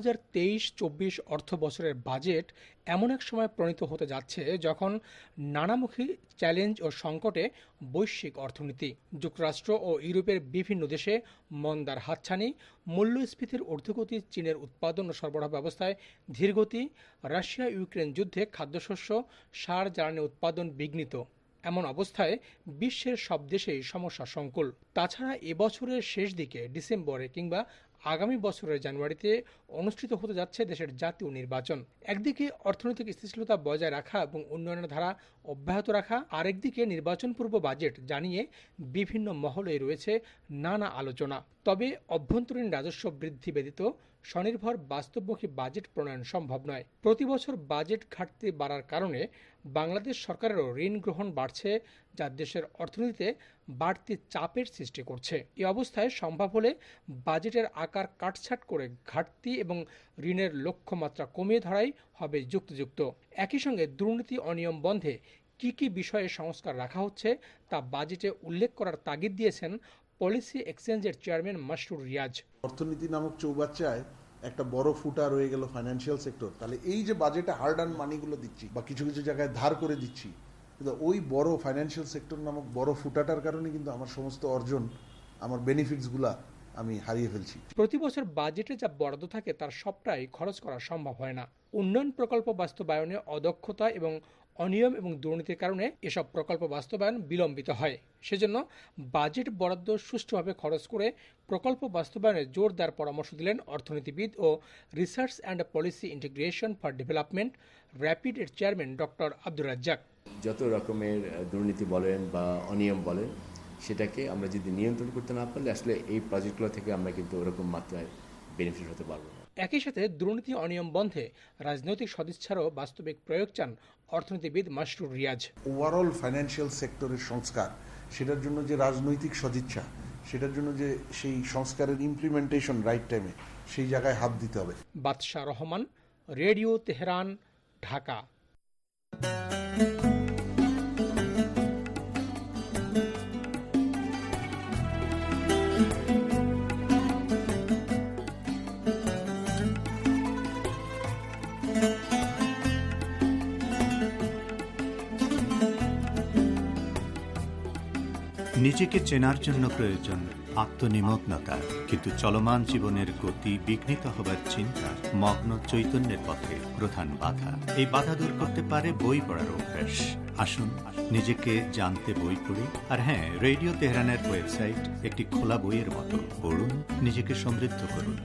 2023-24 অর্থ বছরের বাজেট এমন এক সময় প্রণীত হতে যাচ্ছে যখন নানামুখী চ্যালেঞ্জ ও সংকটে বৈশ্বিক অর্থনীতি। যুক্তরাষ্ট্র ও ইউরোপের বিভিন্ন দেশে মন্দার হাতছানি, মূল্যস্ফীতির ঊর্ধ্বগতি, চীনের উৎপাদন ও সরবরাহ ব্যবস্থায় ধীরগতি, রাশিয়া ইউক্রেন যুদ্ধে খাদ্যশস্য, সার জ্বালানি উৎপাদন বিঘ্নিত। এমন অবস্থায় বিশ্বের সব দেশেই সমস্যা সংকুল। তাছাড়া এবছরের শেষ দিকে ডিসেম্বরে কিংবা আগামী বছরের জানুয়ারিতে অনুষ্ঠিত হতে যাচ্ছে দেশের জাতীয় নির্বাচন। একদিকে অর্থনৈতিক স্থিতিশীলতা বজায় রাখা এবং উন্নয়নের ধারা অব্যাহত রাখা, আরেকদিকে নির্বাচন পূর্ব বাজেট জানিয়ে বিভিন্ন মহলে রয়েছে নানা আলোচনা। তবে অভ্যন্তরীণ রাজস্ব বৃদ্ধি ব্যতীত স্বনির্ভর বাস্তবমুখী বাজেট প্রণয়ন সম্ভব নয়। প্রতি বছর বাজেট ঘাটতি বাড়ার কারণে বাংলাদেশ সরকারেরও ঋণ গ্রহণ বাড়ছে, যা দেশের অর্থনীতিতে বাড়তি চাপের সৃষ্টি করছে। এই অবস্থায় সম্ভব হলে বাজেটের আকার কাটছাট করে ঘাটতি এবং ঋণের লক্ষ্যমাত্রা কমিয়ে ধরাই হবে যুক্তিযুক্ত। একই সঙ্গে দুর্নীতি অনিয়ম বন্ধে কি কি বিষয়ে সংস্কার রাখা হচ্ছে তা বাজেটে উল্লেখ করার তাগিদ দিয়েছেন পলিসি এক্সচেঞ্জের চেয়ারম্যান মাসরুর রিয়াজ। অর্থনীতি নামক চৌবাচ্চায় একটা বড় ফুটা রয়ে গেল ফাইন্যান্সিয়াল সেক্টর। তাহলে এই যে বাজেটে হার্ড আর্ন মানিগুলো দিচ্ছি বা কিছু কিছু জায়গায় ধার করে দিচ্ছি, কিন্তু ওই বড় ফাইন্যান্সিয়াল সেক্টর নামক বড় ফুটাটার কারণে কিন্তু আমার সমস্ত অর্জন, আমার বেনিফিটসগুলা আমি হারিয়ে ফেলছি। প্রতি বছর বাজেটে যা বরাদ্দ থাকে তার সবটাই খরচ করা সম্ভব হয় না। উন্নয়ন প্রকল্প বাস্তবায়নে অদক্ষতা এবং অনিয়ম এবং দুর্নীতির কারণে এসব প্রকল্প বাস্তবায়ন বিলম্বিত হয়। সেজন্য বাজেট বরাদ্দ সুষ্ঠুভাবে খরচ করে প্রকল্প বাস্তবায়নে জোর দেওয়ার পরামর্শ দিলেন অর্থনীতিবিদ ও research and policy integration for development rapid এর চেয়ারম্যান ডক্টর আব্দুর রাজ্জাক। যত রকমের দুর্নীতি বলেন বা অনিয়ম বলেন, সেটাকে আমরা যদি নিয়ন্ত্রণ করতে না পারলে আসলে এই প্রজেক্টগুলো থেকে আমরা কিন্তু ওরকম মাত্রায় বেনিফিট হতে পারবো না। একই সাথে দুর্নীতি অনিয়ম বন্ধে রাজনৈতিক সদিচ্ছারও বাস্তবিক প্রয়োগ চান অর্থনীতিবিদ মাসরুর রিয়াজ। ওভারঅল ফাইন্যান্সিয়াল সেক্টরের সংস্কার, সেটার জন্য যে রাজনৈতিক সদিচ্ছা, সেটার জন্য যে সেই সংস্কারের ইমপ্লিমেন্টেশন রাইট টাইমে সেই জায়গায় হাত দিতে হবে। বাদশাহ রহমান, রেডিও তেহরান, ঢাকা। নিজেকে চেনার জন্য প্রয়োজন আত্মনিমগ্নতা, কিন্তু চলমান জীবনের গতি বিঘ্নিত হবার চিন্তা মগ্ন চৈতন্যের পথে প্রধান বাধা। এই বাধা দূর করতে পারে বই পড়ার অভ্যাস। আসুন নিজেকে জানতে বই পড়ি। আর হ্যাঁ, রেডিও তেহরানের ওয়েবসাইট একটি খোলা বইয়ের মতো। পড়ুন, নিজেকে সমৃদ্ধ করুন।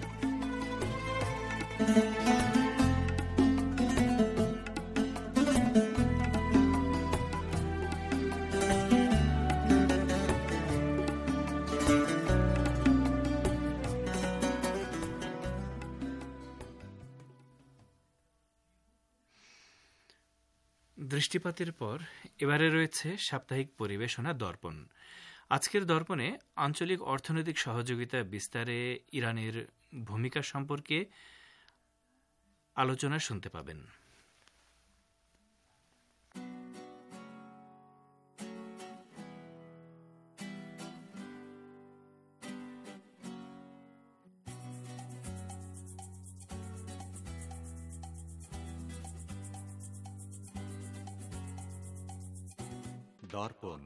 দৃষ্টিপাতের পর এবারে রয়েছে সাপ্তাহিক পরিবেশনা দর্পণ। আজকের দর্পণে আঞ্চলিক অর্থনৈতিক সহযোগিতা বিস্তারে ইরানের ভূমিকা সম্পর্কে আলোচনা শুনতে পাবেন। দর্পণ।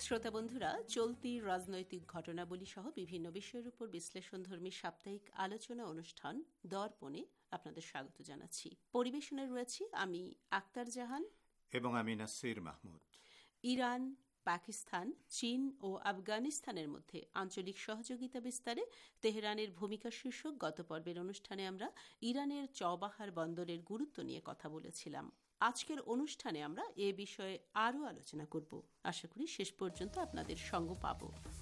শ্রোতা বন্ধুরা, চলতি রাজনৈতিক ঘটনাবলী সহ বিভিন্ন বিষয়ের উপর বিশ্লেষণধর্মী সাপ্তাহিক আলোচনা অনুষ্ঠান দর্পণে আপনাদের স্বাগত জানাচ্ছি। পরিবেশনে রয়েছি আমি আক্তার জাহান এবং আমি নাসির মাহমুদ। ইরান, পাকিস্তান, চীন ও আফগানিস্তানের মধ্যে আঞ্চলিক সহযোগিতা বিস্তারে তেহরানের ভূমিকা শীর্ষক গত পর্বের অনুষ্ঠানে আমরা ইরানের চবাহার বন্দরের গুরুত্ব নিয়ে কথা বলেছিলাম। আজকের অনুষ্ঠানে আমরা এ বিষয়ে আরও আলোচনা করব। আশা করি শেষ পর্যন্ত আপনাদের সঙ্গ পাব।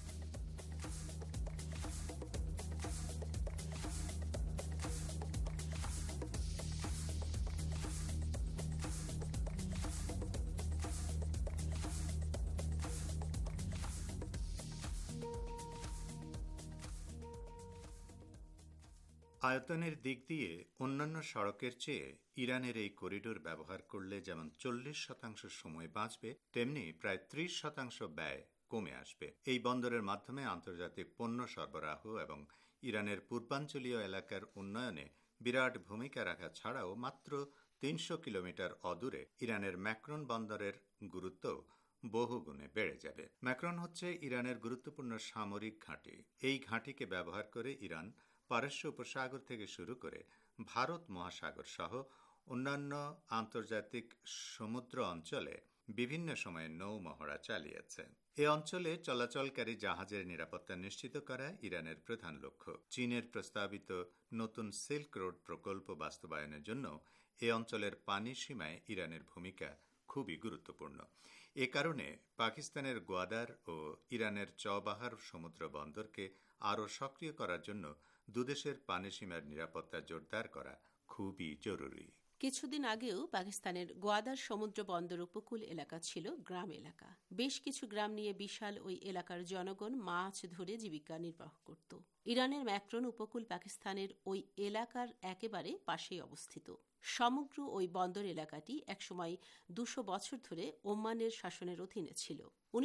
আয়তনের দিক দিয়ে অন্যান্য সড়কের চেয়ে ইরানের এই করিডোর ব্যবহার করলে যেমন 40% সময় বাঁচবে, তেমনি প্রায় 30% ব্যয় কমে আসবে। এই বন্দরের মাধ্যমে আন্তর্জাতিক পণ্য সরবরাহ এবং ইরানের পূর্বাঞ্চলীয় এলাকার উন্নয়নে বিরাট ভূমিকা রাখা ছাড়াও মাত্র 300 কিলোমিটার অদূরে ইরানের ম্যাক্রন বন্দরের গুরুত্ব বহুগুণে বেড়ে যাবে। ম্যাক্রন হচ্ছে ইরানের গুরুত্বপূর্ণ সামরিক ঘাঁটি। এই ঘাঁটিকে ব্যবহার করে ইরান পারস্য উপসাগর থেকে শুরু করে ভারত মহাসাগর সহ অন্যান্য আন্তর্জাতিক সমুদ্র অঞ্চলে বিভিন্ন সময়ে নৌ মহড়া চালিয়েছে। এ অঞ্চলে চলাচলকারী জাহাজের নিরাপত্তা নিশ্চিত করা ইরানের প্রধান লক্ষ্য। চীনের প্রস্তাবিত নতুন সিল্ক রোড প্রকল্প বাস্তবায়নের জন্য এ অঞ্চলের পানি সীমায় ইরানের ভূমিকা খুবই গুরুত্বপূর্ণ। এ কারণে পাকিস্তানের গোয়াদার ও ইরানের চবাহার সমুদ্র বন্দরকে আরও সক্রিয় করার জন্য দুদেশের পানি সীমার নিরাপত্তা জোরদার করা খুবই জরুরি। কিছুদিন আগেও পাকিস্তানের গোয়াদার সমুদ্র বন্দর উপকূল এলাকা ছিল গ্রাম এলাকা। বেশ কিছু গ্রাম নিয়ে বিশাল ওই এলাকার জনগণ মাছ ধরে জীবিকা নির্বাহ করত। ইরানের ম্যাক্রন উপকূল পাকিস্তানের ওই এলাকার একেবারে পাশেই অবস্থিত। সমগ্র ওই বন্দর এলাকাটি একসময় 200 বছর ধরে ওমানের শাসনের অধীনে ছিল।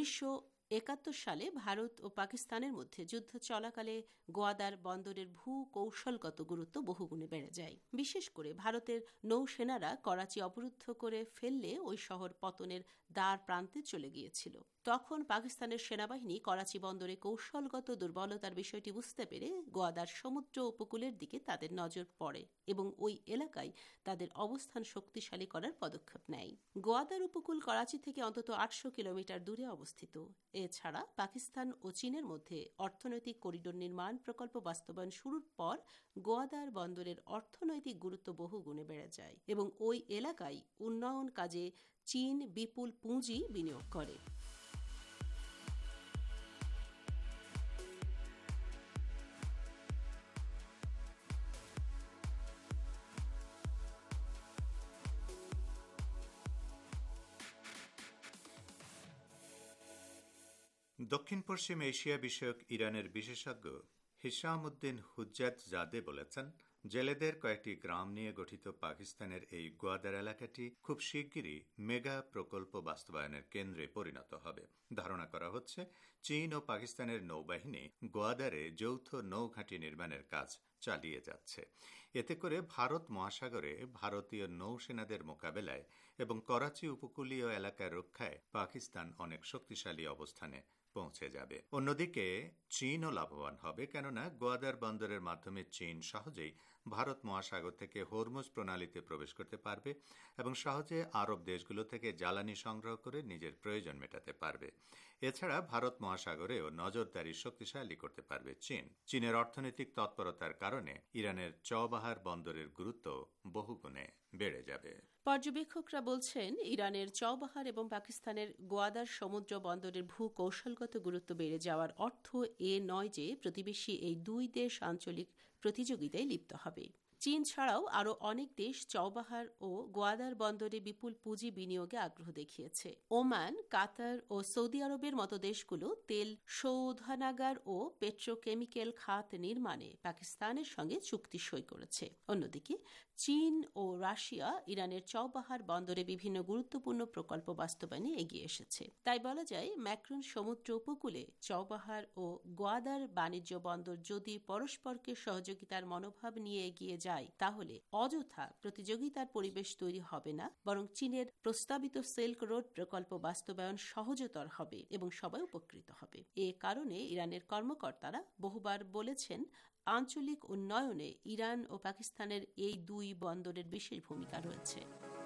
1971 সালে ভারত ও পাকিস্তানের মধ্যে যুদ্ধ চলাকালে গোয়াদার বন্দরের ভূ কৌশলগত গুরুত্ব বহুগুণে বেড়ে যায়। বিশেষ করে ভারতের নৌসেনারা করাচি অবরুদ্ধ করে ফেললে ওই শহর পতনের দ্বার প্রান্তে চলে গিয়েছিল। তখন পাকিস্তানের সেনাবাহিনী করাচি বন্দরে কৌশলগত দুর্বলতার বিষয়টি বুঝতে পেরে গোয়াদার সমুদ্র উপকূলের দিকে তাদের নজর পড়ে এবং ওই এলাকায় তাদের অবস্থান শক্তিশালী করার পদক্ষেপ নেয়। গোয়াদার উপকূল করাচি থেকে অন্তত 800 কিলোমিটার দূরে অবস্থিত। এছাড়া পাকিস্তান ও চীনের মধ্যে অর্থনৈতিক করিডোর নির্মাণ প্রকল্প বাস্তবায়ন শুরুর পর গোয়াদার বন্দরের অর্থনৈতিক গুরুত্ব বহুগুণে বেড়ে যায় এবং ওই এলাকায় উন্নয়ন কাজে চীন বিপুল পুঁজি বিনিয়োগ করে। দক্ষিণ পশ্চিম এশিয়া বিষয়ক ইরানের বিশেষজ্ঞ হিশাম উদ্দিন হুজ্জাত জাদে বলেছেন, জেলেদের কয়েকটি গ্রাম নিয়ে গঠিত পাকিস্তানের এই গোয়াদার এলাকাটি খুব শিগগিরই মেগা প্রকল্প বাস্তবায়নের কেন্দ্রে পরিণত হবে। ধারণা করা হচ্ছে চীন ও পাকিস্তানের নৌবাহিনী গোয়াদারে যৌথ নৌঘাঁটি নির্মাণের কাজ চালিয়ে যাচ্ছে। এতে করে ভারত মহাসাগরে ভারতীয় নৌসেনাদের মোকাবেলায় এবং করাচি উপকূলীয় এলাকার রক্ষায় পাকিস্তান অনেক শক্তিশালী অবস্থানে পৌঁছে যাবে। অন্যদিকে চীনও লাভবান হবে, কেননা গোয়াদার বন্দরের মাধ্যমে চীন সহজেই ভারত মহাসাগর থেকে হরমুজ প্রণালীতে প্রবেশ করতে পারবে এবং সহজে আরব দেশগুলো থেকে জ্বালানি সংগ্রহ করে নিজের প্রয়োজন মেটাতে পারবে। এছাড়া ভারত মহাসাগরেও নজরদারি শক্তিশালী করতে পারবে চীন। চীনের অর্থনৈতিক তৎপরতার কারণে ইরানের চবাহার বন্দরের গুরুত্ব বহুগুণে বেড়ে যাবে। পর্যবেক্ষকরা বলছেন, ইরানের চবাহার এবং পাকিস্তানের গোয়াদার সমুদ্র বন্দরের ভূ কৌশলগত গুরুত্ব বেড়ে যাওয়ার অর্থ এ নয় যে প্রতিবেশী এই দুই দেশ আঞ্চলিক প্রতিযোগিতায় লিপ্ত হবে। চীন ছাড়াও আরও অনেক দেশ চবাহার ও গোয়াদার বন্দরে বিপুল পুঁজি বিনিয়োগে আগ্রহ দেখিয়েছে। ওমান, কাতার ও সৌদি আরবের মতো দেশগুলো তেল শোধনাগার ও পেট্রোকেমিক্যাল খাত নির্মাণে পাকিস্তানের সঙ্গে চুক্তি সই করেছে। অন্যদিকে চীন ও রাশিয়া ইরানের চবাহার বন্দরে বিভিন্ন গুরুত্বপূর্ণ প্রকল্প বাস্তবায়নে এগিয়ে এসেছে। তাই বলা যায়, ম্যাক্রন সমুদ্র উপকূলে চবাহার ও গোয়াদার বাণিজ্য বন্দর যদি পরস্পরকে সহযোগিতার মনোভাব নিয়ে এগিয়ে যায়, তাহলে অযথা প্রতিযোগিতার পরিবেশ তৈরি হবে না, বরং চীনের প্রস্তাবিত সিল্ক রোড প্রকল্প বাস্তবায়ন সহজতর হবে এবং সবাই উপকৃত হবে। এ কারণে ইরানের কর্মকর্তারা বহুবার বলেছেন, আঞ্চলিক উন্নয়নে ইরান ও পাকিস্তানের এই দুই বন্দরের বিশেষ ভূমিকা রয়েছে।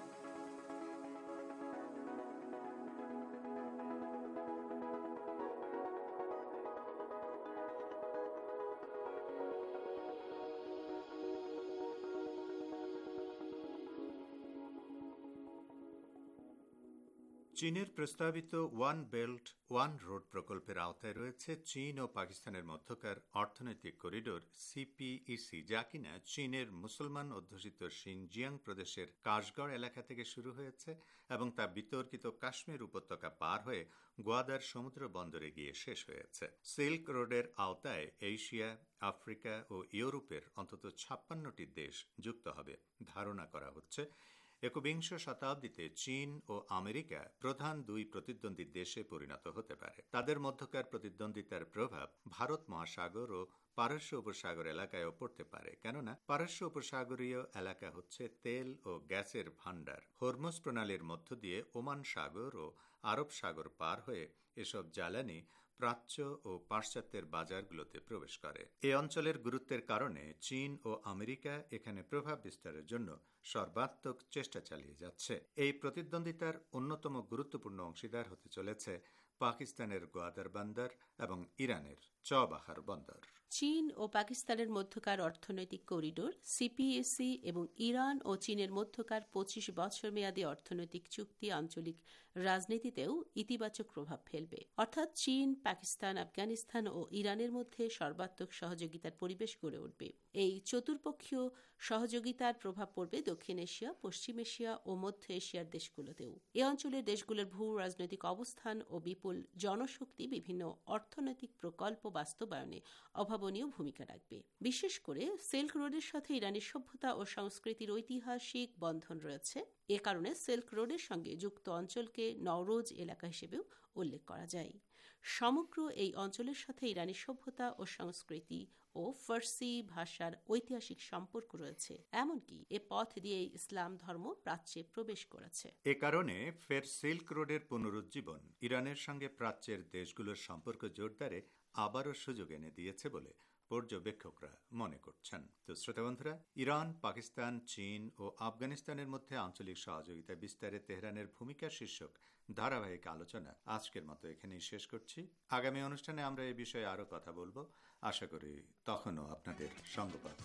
চীনের প্রস্তাবিত ওয়ান বেল্ট ওয়ান রোড প্রকল্পের আওতায় রয়েছে চীন ও পাকিস্তানের মধ্যকার অর্থনৈতিক করিডোর সিপিইসি, যা কিনা চীনের মুসলমান অধ্যুষিত শিনজিয়াং প্রদেশের কাশগড় এলাকা থেকে শুরু হয়েছে এবং তা বিতর্কিত কাশ্মীর উপত্যকা পার হয়ে গোয়াদার সমুদ্র বন্দরে গিয়ে শেষ হয়েছে। সিল্ক রোডের আওতায় এশিয়া, আফ্রিকা ও ইউরোপের অন্তত 56টি দেশ যুক্ত হবে। ধারণা করা হচ্ছে একবিংশ শতাব্দীতে চীন ও আমেরিকা প্রধান দুই প্রতিদ্বন্দ্বী দেশে পরিণত হতে পারে। তাদের মধ্যকার প্রতিদ্বন্দ্বিতার প্রভাব ভারত মহাসাগর ও পারস্য উপসাগর এলাকায়ও পড়তে পারে, কেননা পারস্য উপসাগরীয় এলাকা হচ্ছে তেল ও গ্যাসের ভাণ্ডার। হরমুজ প্রণালীর মধ্য দিয়ে ওমান সাগর ও আরব সাগর পার হয়ে এসব জ্বালানি প্রাচ্য ও পাশ্চাত্যের বাজারগুলোতে প্রবেশ করে। এই অঞ্চলের গুরুত্বের কারণে চীন ও আমেরিকা এখানে প্রভাব বিস্তারের জন্য সর্বাত্মক চেষ্টা চালিয়ে যাচ্ছে। এই প্রতিদ্বন্দ্বিতার অন্যতম গুরুত্বপূর্ণ অংশীদার হতে চলেছে পাকিস্তানের গোয়াদার বন্দর এবং ইরানের চবাহার বন্দর। চীন ও পাকিস্তানের মধ্যকার অর্থনৈতিক করিডোর সিপিএসি এবং ইরান ও চীনের মধ্যকার 25 বছর মেয়াদী অর্থনৈতিক চুক্তি আঞ্চলিক রাজনীতিতেও ইতিবাচক প্রভাব ফেলবে। অর্থাৎ চীন, পাকিস্তান, আফগানিস্তান ও ইরানের মধ্যে সর্বাত্মক সহযোগিতার পরিবেশ গড়ে উঠবে। এই চতুর্পক্ষীয় সহযোগিতার প্রভাব পড়বে দক্ষিণ এশিয়া, পশ্চিম এশিয়া ও মধ্য এশিয়ার দেশগুলোতেও। এ অঞ্চলের দেশগুলোর ভূ রাজনৈতিক অবস্থান ও বিপুল জনশক্তি বিভিন্ন অর্থনৈতিক প্রকল্প বাস্তবায়নে অভাবনীয় ভূমিকা রাখবে। বিশেষ করে সিল্ক রোডের সাথে ইরানের সভ্যতা ও সংস্কৃতির ঐতিহাসিক বন্ধন রয়েছে। এ কারণে সিল্ক রোডের সঙ্গে যুক্ত অঞ্চলকে নওরোজ এলাকা হিসেবেও উল্লেখ করা যায়। সমগ্র এই অঞ্চলের সাথে ইরানি সভ্যতা ও সংস্কৃতি ও ফার্সি ভাষার ঐতিহাসিক সম্পর্ক রয়েছে। এমনকি এ পথ দিয়ে ইসলাম ধর্ম প্রাচ্যে প্রবেশ করেছে। এ কারণে ফের সিল্ক রোডের পুনরুজ্জীবন ইরানের সঙ্গে প্রাচ্যের দেশগুলোর সম্পর্ক জোরদারে আবারও সুযোগ এনে দিয়েছে বলে পর্যবেক্ষকরা মনে করছেন। তো শ্রোতা বন্ধুরা, ইরান, পাকিস্তান, চীন ও আফগানিস্তানের মধ্যে আঞ্চলিক সহযোগিতা বিস্তারে তেহরানের ভূমিকা শীর্ষক ধারাবাহিক আলোচনা আজকের মতো এখানেই শেষ করছি। আগামী অনুষ্ঠানে আমরা এই বিষয়ে আরো কথা বলবো। আশা করি তখনও আপনাদের সঙ্গ পাব।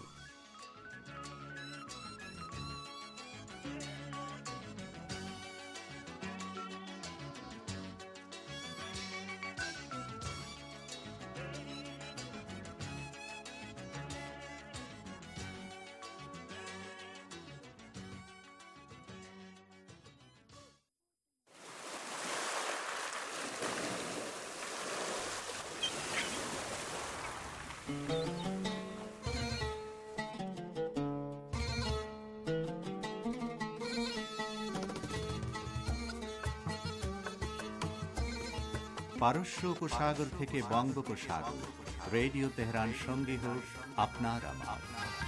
পারস্য উপসাগর থেকে বঙ্গোপসাগর, রেডিও তেহরান সঙ্গী হোক আপনার আমার।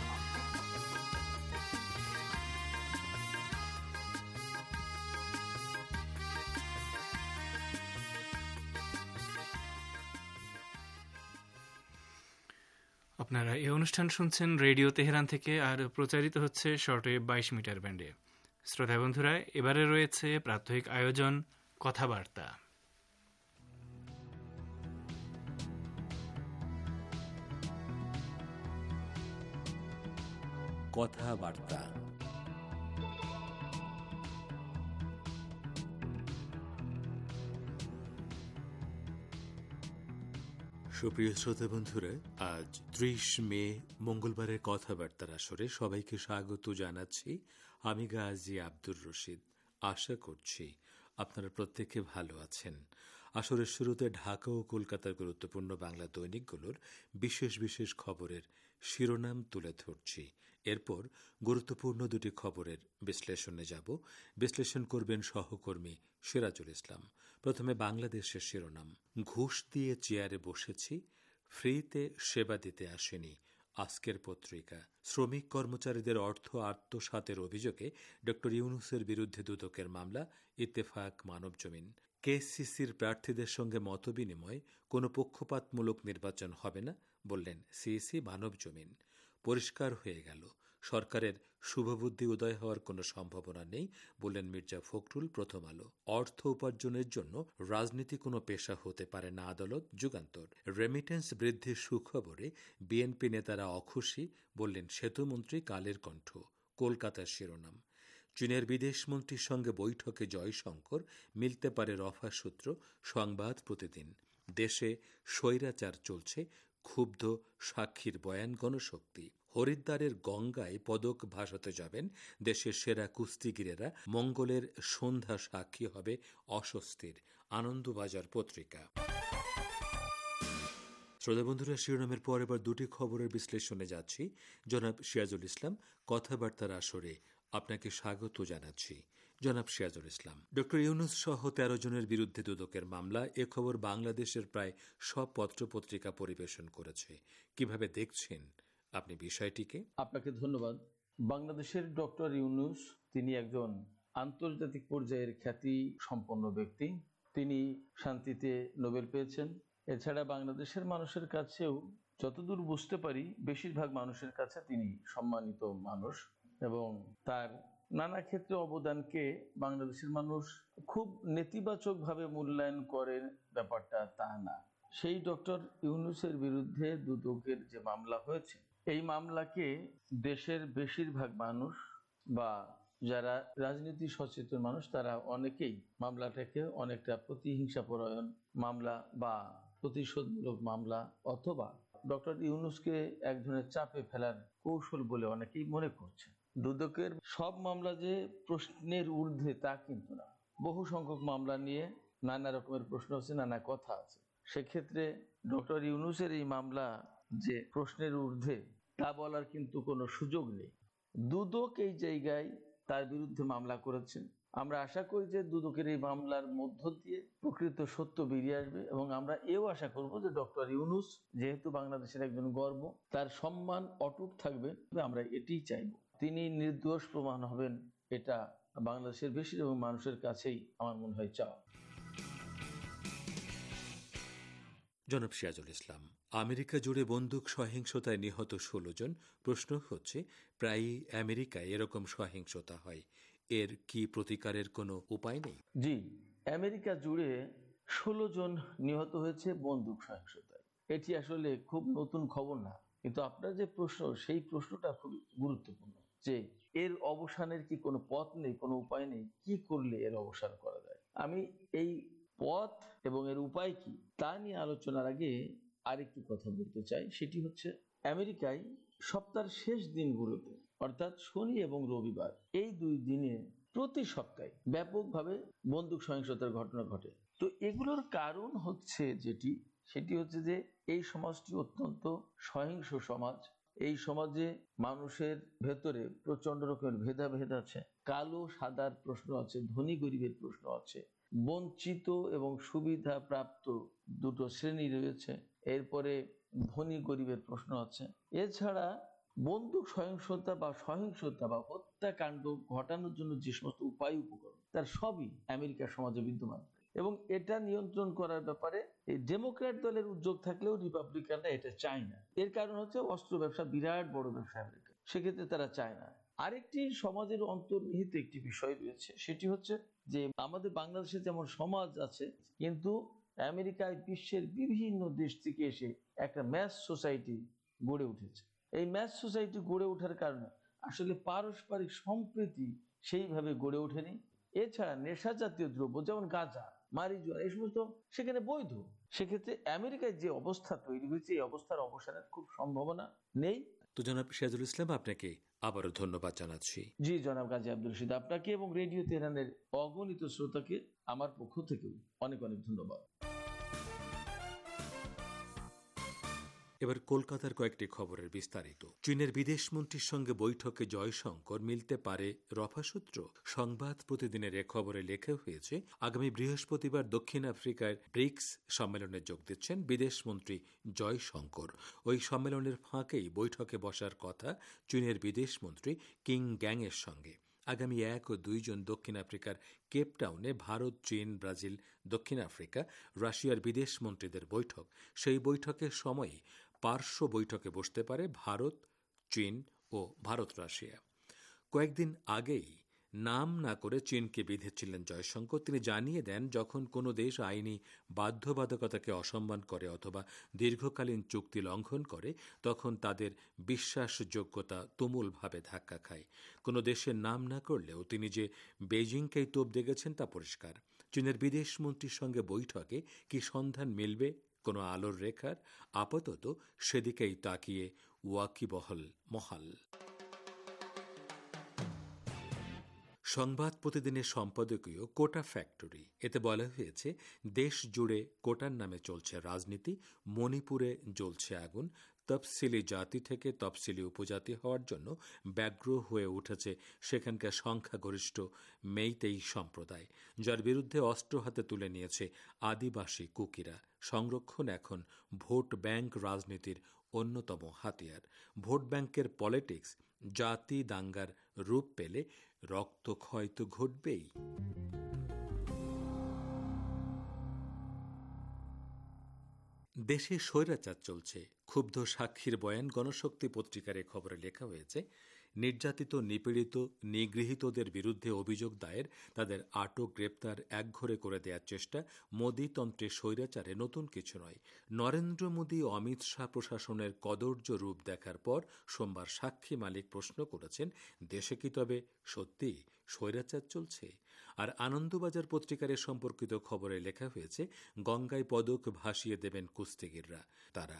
আপনারা এই অনুষ্ঠান শুনছেন রেডিও তেহরান থেকে, আর প্রচারিত হচ্ছে শর্টওয়েভ 22 মিটার ব্যান্ডে। শ্রোতা বন্ধুরা, এবারে রয়েছে প্রাত্যহিক আয়োজন কথাবার্তা। কথাবার্তা সুপ্রিয় শ্রোতা বন্ধুরা, আজ 30 মে মঙ্গলবারের কথাবার্তার আসরে সবাইকে স্বাগত জানাচ্ছি। আমি গাজী আব্দুর রশিদ। আশা করছি আপনারা প্রত্যেকে ভালো আছেন। আসরের শুরুতে ঢাকা ও কলকাতার গুরুত্বপূর্ণ বাংলা দৈনিকগুলোর বিশেষ বিশেষ খবরের শিরোনাম তুলে ধরছি। এরপর গুরুত্বপূর্ণ দুটি খবরের বিশ্লেষণে যাব। বিশ্লেষণ করবেন সহকর্মী সিরাজুল ইসলাম। প্রথমে বাংলাদেশের শিরোনাম। ঘুষ দিয়ে চেয়ারে বসেছি, ফ্রিতে সেবা দিতে আসেনি আজকের পত্রিকা। শ্রমিক কর্মচারীদের অর্থ আত্মসাতের অভিযোগে ড ইউনূসের বিরুদ্ধে দুদকের মামলা, ইত্তেফাক মানবজমিন। কেসিসির প্রার্থীদের সঙ্গে মতবিনিময় কোনো পক্ষপাতমূলক নির্বাচন হবে না বললেন সিইসি মানবজমিন। পরিষ্কার হয়ে গেল সরকারের শুভবুদ্ধি উদয় হওয়ার কোনো সম্ভাবনা নেই বললেন মির্জা ফখরুল প্রথম আলো। অর্থ উপার্জনের জন্য রাজনীতি কোনো পেশা হতে পারে না আদালত যুগান্তর। রেমিটেন্স বৃদ্ধির সুখবরে বিএনপি নেতারা অখুশি বললেন সেতুমন্ত্রী কালের কণ্ঠ। কলকাতার শিরোনাম। চীনের বিদেশমন্ত্রীর সঙ্গে বৈঠকে জয়শঙ্কর, মিলতে পারে রফা সূত্র। সংবাদ প্রতিদিন। দেশে স্বৈরাচার চলছে, ক্ষুব্ধ সাক্ষীর বয়ান গণশক্তি। হরিদ্বারের গঙ্গায় পদক ভাসাতে যাবেন দেশের সেরা কুস্তিগিরেরা, মঙ্গলের সন্ধ্যা সাক্ষী হবে অস্বস্তির। আনন্দবাজার পত্রিকা। শ্রোতা বন্ধুরা, শিরোনামের পর এবার দুটি খবরের বিশ্লেষণে যাচ্ছি। জনাব সিরাজুল ইসলাম কথাবার্তার আসরে আপনাকে স্বাগত জানাচ্ছি। জনাব সিরাজুল ইসলাম, ড ইউনূস সহ 13 জনের বিরুদ্ধে দুদকের মামলা, এ খবর বাংলাদেশের প্রায় সব পত্রপত্রিকা পরিবেশন করেছে। কিভাবে দেখছেন আপনি বিষয়টিকে? আপনাকে ধন্যবাদ। বাংলাদেশের ডক্টর ইউনূস তিনি একজন আন্তর্জাতিক পর্যায়ের খ্যাতি সম্পন্ন ব্যক্তি। তিনি শান্তিতে নোবেল পেয়েছেন। এছাড়া বাংলাদেশের মানুষের কাছেও যতদূর বুঝতে পারি বেশিরভাগ মানুষের কাছে তিনি সম্মানিত মানুষ এবং তার নানা ক্ষেত্রে অবদানকে বাংলাদেশের মানুষ খুব নেতিবাচকভাবে মূল্যায়ন করেন, ব্যাপারটা তা না। সেই ডক্টর ইউনূসের বিরুদ্ধে দুদকের যে মামলা হয়েছে, এই মামলাকে দেশের বেশিরভাগ মানুষ বা যারা রাজনীতি সচেতন মানুষ তারা অনেকেই মামলাটাকে অনেকটা প্রতিহিংসাপরায়ণ মামলা বা প্রতিশোধমূলক মামলা অথবা ডক্টর ইউনূসকে এক ধরনের চাপে ফেলার কৌশল বলে অনেকেই মনে করছে। দুদকের সব মামলা যে প্রশ্নের ঊর্ধ্বে তা কিন্তু না। বহু সংখ্যক মামলা নিয়ে নানা রকমের প্রশ্ন আছে, নানা কথা আছে। সেক্ষেত্রে ডক্টর ইউনূসের এই মামলা যে প্রশ্নের ঊর্ধ্বে তা বলার কিন্তু কোনো সুযোগ নেই। দুদক এই জায়গায় তার বিরুদ্ধে মামলা করেছেন। আমরা আশা করি যে দুদকের এই মামলার মধ্য দিয়ে প্রকৃত সত্য বেরিয়ে আসবে এবং আমরা এও আশা করব যে ডক্টর ইউনূস যেহেতু বাংলাদেশের একজন গর্ব, তার সম্মান অটুট থাকবে। আমরা এটিই চাইব, তিনি নির্দোষ প্রমাণ হবেন, এটা বাংলাদেশের বেশিরভাগ মানুষের কাছেই আমার মনে হয় চাওয়া। জনাব সিরাজুল ইসলাম, আমেরিকা জুড়ে বন্দুক সহিংসতায় নিহত 16 জন। প্রশ্ন হচ্ছে, প্রায়ই আমেরিকায় এরকম সহিংসতা হয়, এর কি প্রতিকারের কোনো উপায় নেই? জি, আমেরিকা জুড়ে 16 জন নিহত হয়েছে বন্দুক সহিংসতায়। এটি আসলে খুব নতুন খবর না, কিন্তু আপনার যে প্রশ্ন, সেই প্রশ্নটা খুব গুরুত্বপূর্ণ যে এর অবসানের কি কোনো পথ নেই, কোনো উপায় নেই, কি করলে এর অবসান করা যায়। আমি এই পথ এবং এর উপায় কি তা নিয়ে আলোচনার আগে আরেকটি কথা বলতে চাই। সেটি হচ্ছে আমেরিকায় সপ্তাহের শেষ দিনগুলোতে অর্থাৎ শনি এবং রবিবার, এই 2 দিনে প্রতি সপ্তাহে ব্যাপকভাবে বন্দুক সহিংসতার ঘটনা ঘটে। তো এগুলোর কারণ হচ্ছে সেটি হচ্ছে যে এই সমাজটি অত্যন্ত সহিংস সমাজ। এই সমাজে মানুষের ভেতরে প্রচন্ড রকমের ভেদাভেদ আছে, কালো সাদার প্রশ্ন আছে, ধনী গরিবের প্রশ্ন আছে, বঞ্চিত এবং সুবিধা প্রাপ্ত দুটো শ্রেণী রয়েছে, এরপরে ধনী গরিবের প্রশ্ন আছে। এছাড়া বন্দুক সহিংসতা বা হত্যাকাণ্ড ঘটানোর জন্য যে সমস্ত উপায় উপকরণ তার সবই আমেরিকার সমাজে বিদ্যমান এবং এটা নিয়ন্ত্রণ করার ব্যাপারে এই ডেমোক্র্যাট দলের উদ্যোগ থাকলেও রিপাবলিকানরা এটা চায় না। এর কারণ হচ্ছে অস্ত্র ব্যবসা বিরাট বড় ব্যবসা আমেরিকা, সেক্ষেত্রে তারা চায় না। আরেকটি সমাজের অন্তর্নিহিত একটি বিষয় রয়েছে, সেটি হচ্ছে যে আমাদের বাংলাদেশে যেমন সমাজ আছে, কিন্তু আমেরিকায় বিশ্বের বিভিন্ন দেশ থেকে এসে একটা ম্যাস সোসাইটি গড়ে উঠেছে। এই ম্যাস সোসাইটি গড়ে ওঠার কারণে আসলে পারস্পরিক সম্প্রীতি সেইভাবে গড়ে ওঠেনি। এছাড়া নেশা জাতীয় দ্রব্য যেমন গাঁজা, মারিজুয়ানা, এই সমস্ত সেখানে বৈধ। সেক্ষেত্রে আমেরিকায় যে অবস্থা তৈরি হয়েছে, এই অবস্থার অবসানের খুব সম্ভাবনা নেই। তো জনাব সিরাজুল ইসলাম, আপনাকে আবারও ধন্যবাদ জানাচ্ছি। জি জনাব গাজী আব্দুর রশিদ, আপনাকে এবং রেডিও তেহরানের অগণিত শ্রোতাকে আমার পক্ষ থেকেও অনেক অনেক ধন্যবাদ। এবার কলকাতার কয়েকটি খবরের বিস্তারিত। চীনের বিদেশমন্ত্রীর সঙ্গে বৈঠকে জয়শঙ্কর, মিলতে পারে রফাসূত্র। সংবাদ প্রতিদিনের এ খবরে লেখা হয়েছে, আগামী বৃহস্পতিবার দক্ষিণ আফ্রিকার ব্রিক্স সম্মেলনে যোগ দিচ্ছেন বিদেশমন্ত্রী জয়শঙ্কর। ওই সম্মেলনের ফাঁকেই বৈঠকে বসার কথা চীনের বিদেশমন্ত্রী কিং গ্যাংয়ের সঙ্গে। আগামী 1 ও 2 জুন দক্ষিণ আফ্রিকার কেপটাউনে ভারত, চীন, ব্রাজিল, দক্ষিণ আফ্রিকা, রাশিয়ার বিদেশমন্ত্রীদের বৈঠক। সেই বৈঠকের সময়ই পার্শ্ব বৈঠকে বসতে পারে ভারত, চীন ও ভারত রাশিয়া। কয়েকদিন আগেই নাম না করে চীনকে বিঁধেছিলেন জয়শঙ্কর। তিনি জানিয়ে দেন, যখন কোনো দেশ আইনি বাধ্যবাধকতাকে অসম্মান করে অথবা দীর্ঘকালীন চুক্তি লঙ্ঘন করে, তখন তাদের বিশ্বাসযোগ্যতা তুমুলভাবে ধাক্কা খায়। কোনো দেশের নাম না করলেও তিনি যে বেজিংকেই তোপ দেখেছেন তা পরিষ্কার। চীনের বিদেশমন্ত্রীর সঙ্গে বৈঠকে কি সন্ধান মিলবে কোনো আলোর রেখার? আপাতত সেদিকেই তাকিয়ে ওয়াকিবহল মহাল। সংবাদ প্রতিদিনের সম্পাদকীয় কোটা ফ্যাক্টরি, এতে বলা হয়েছে, দেশ জুড়ে কোটার নামে চলছে রাজনীতি। মণিপুরে জ্বলছে আগুন। তফসিলি জাতি থেকে তফসিলি উপজাতি হওয়ার জন্য ব্যগ্র হয়ে উঠেছে সেখানকার সংখ্যাগরিষ্ঠ মেইতেই সম্প্রদায়, যার বিরুদ্ধে অস্ত্র হাতে তুলে নিয়েছে আদিবাসী কুকিরা। সংরক্ষণ এখন ভোট ব্যাংক রাজনীতির অন্যতম হাতিয়ার। ভোট ব্যাংকের পলিটিক্স জাতি দাঙ্গার রূপ পেলে রক্তক্ষয় তো ঘটবেই। দেশে স্বৈরাচার চলছে। ক্ষুব্ধ সাক্ষীর বয়ান গণশক্তি পত্রিকার খবরে লেখা হয়েছে, নির্যাতিত, নিপীড়িত, নিগৃহীতদের বিরুদ্ধে অভিযোগ দায়ের, তাদের আটক, গ্রেপ্তার, একঘরে করে দেওয়ার চেষ্টা মোদীতন্ত্রের স্বৈরাচারে নতুন কিছু নয়। নরেন্দ্র মোদী, অমিত শাহ প্রশাসনের কদর্য রূপ দেখার পর সোমবার সাক্ষী মালিক প্রশ্ন করেছেন, দেশে কি তবে সত্যি স্বৈরাচার চলছে? আর আনন্দবাজার পত্রিকার সম্পর্কিত খবরে লেখা হয়েছে, গঙ্গায় পদক ভাসিয়ে দেবেন কুস্তিগিররা তারা।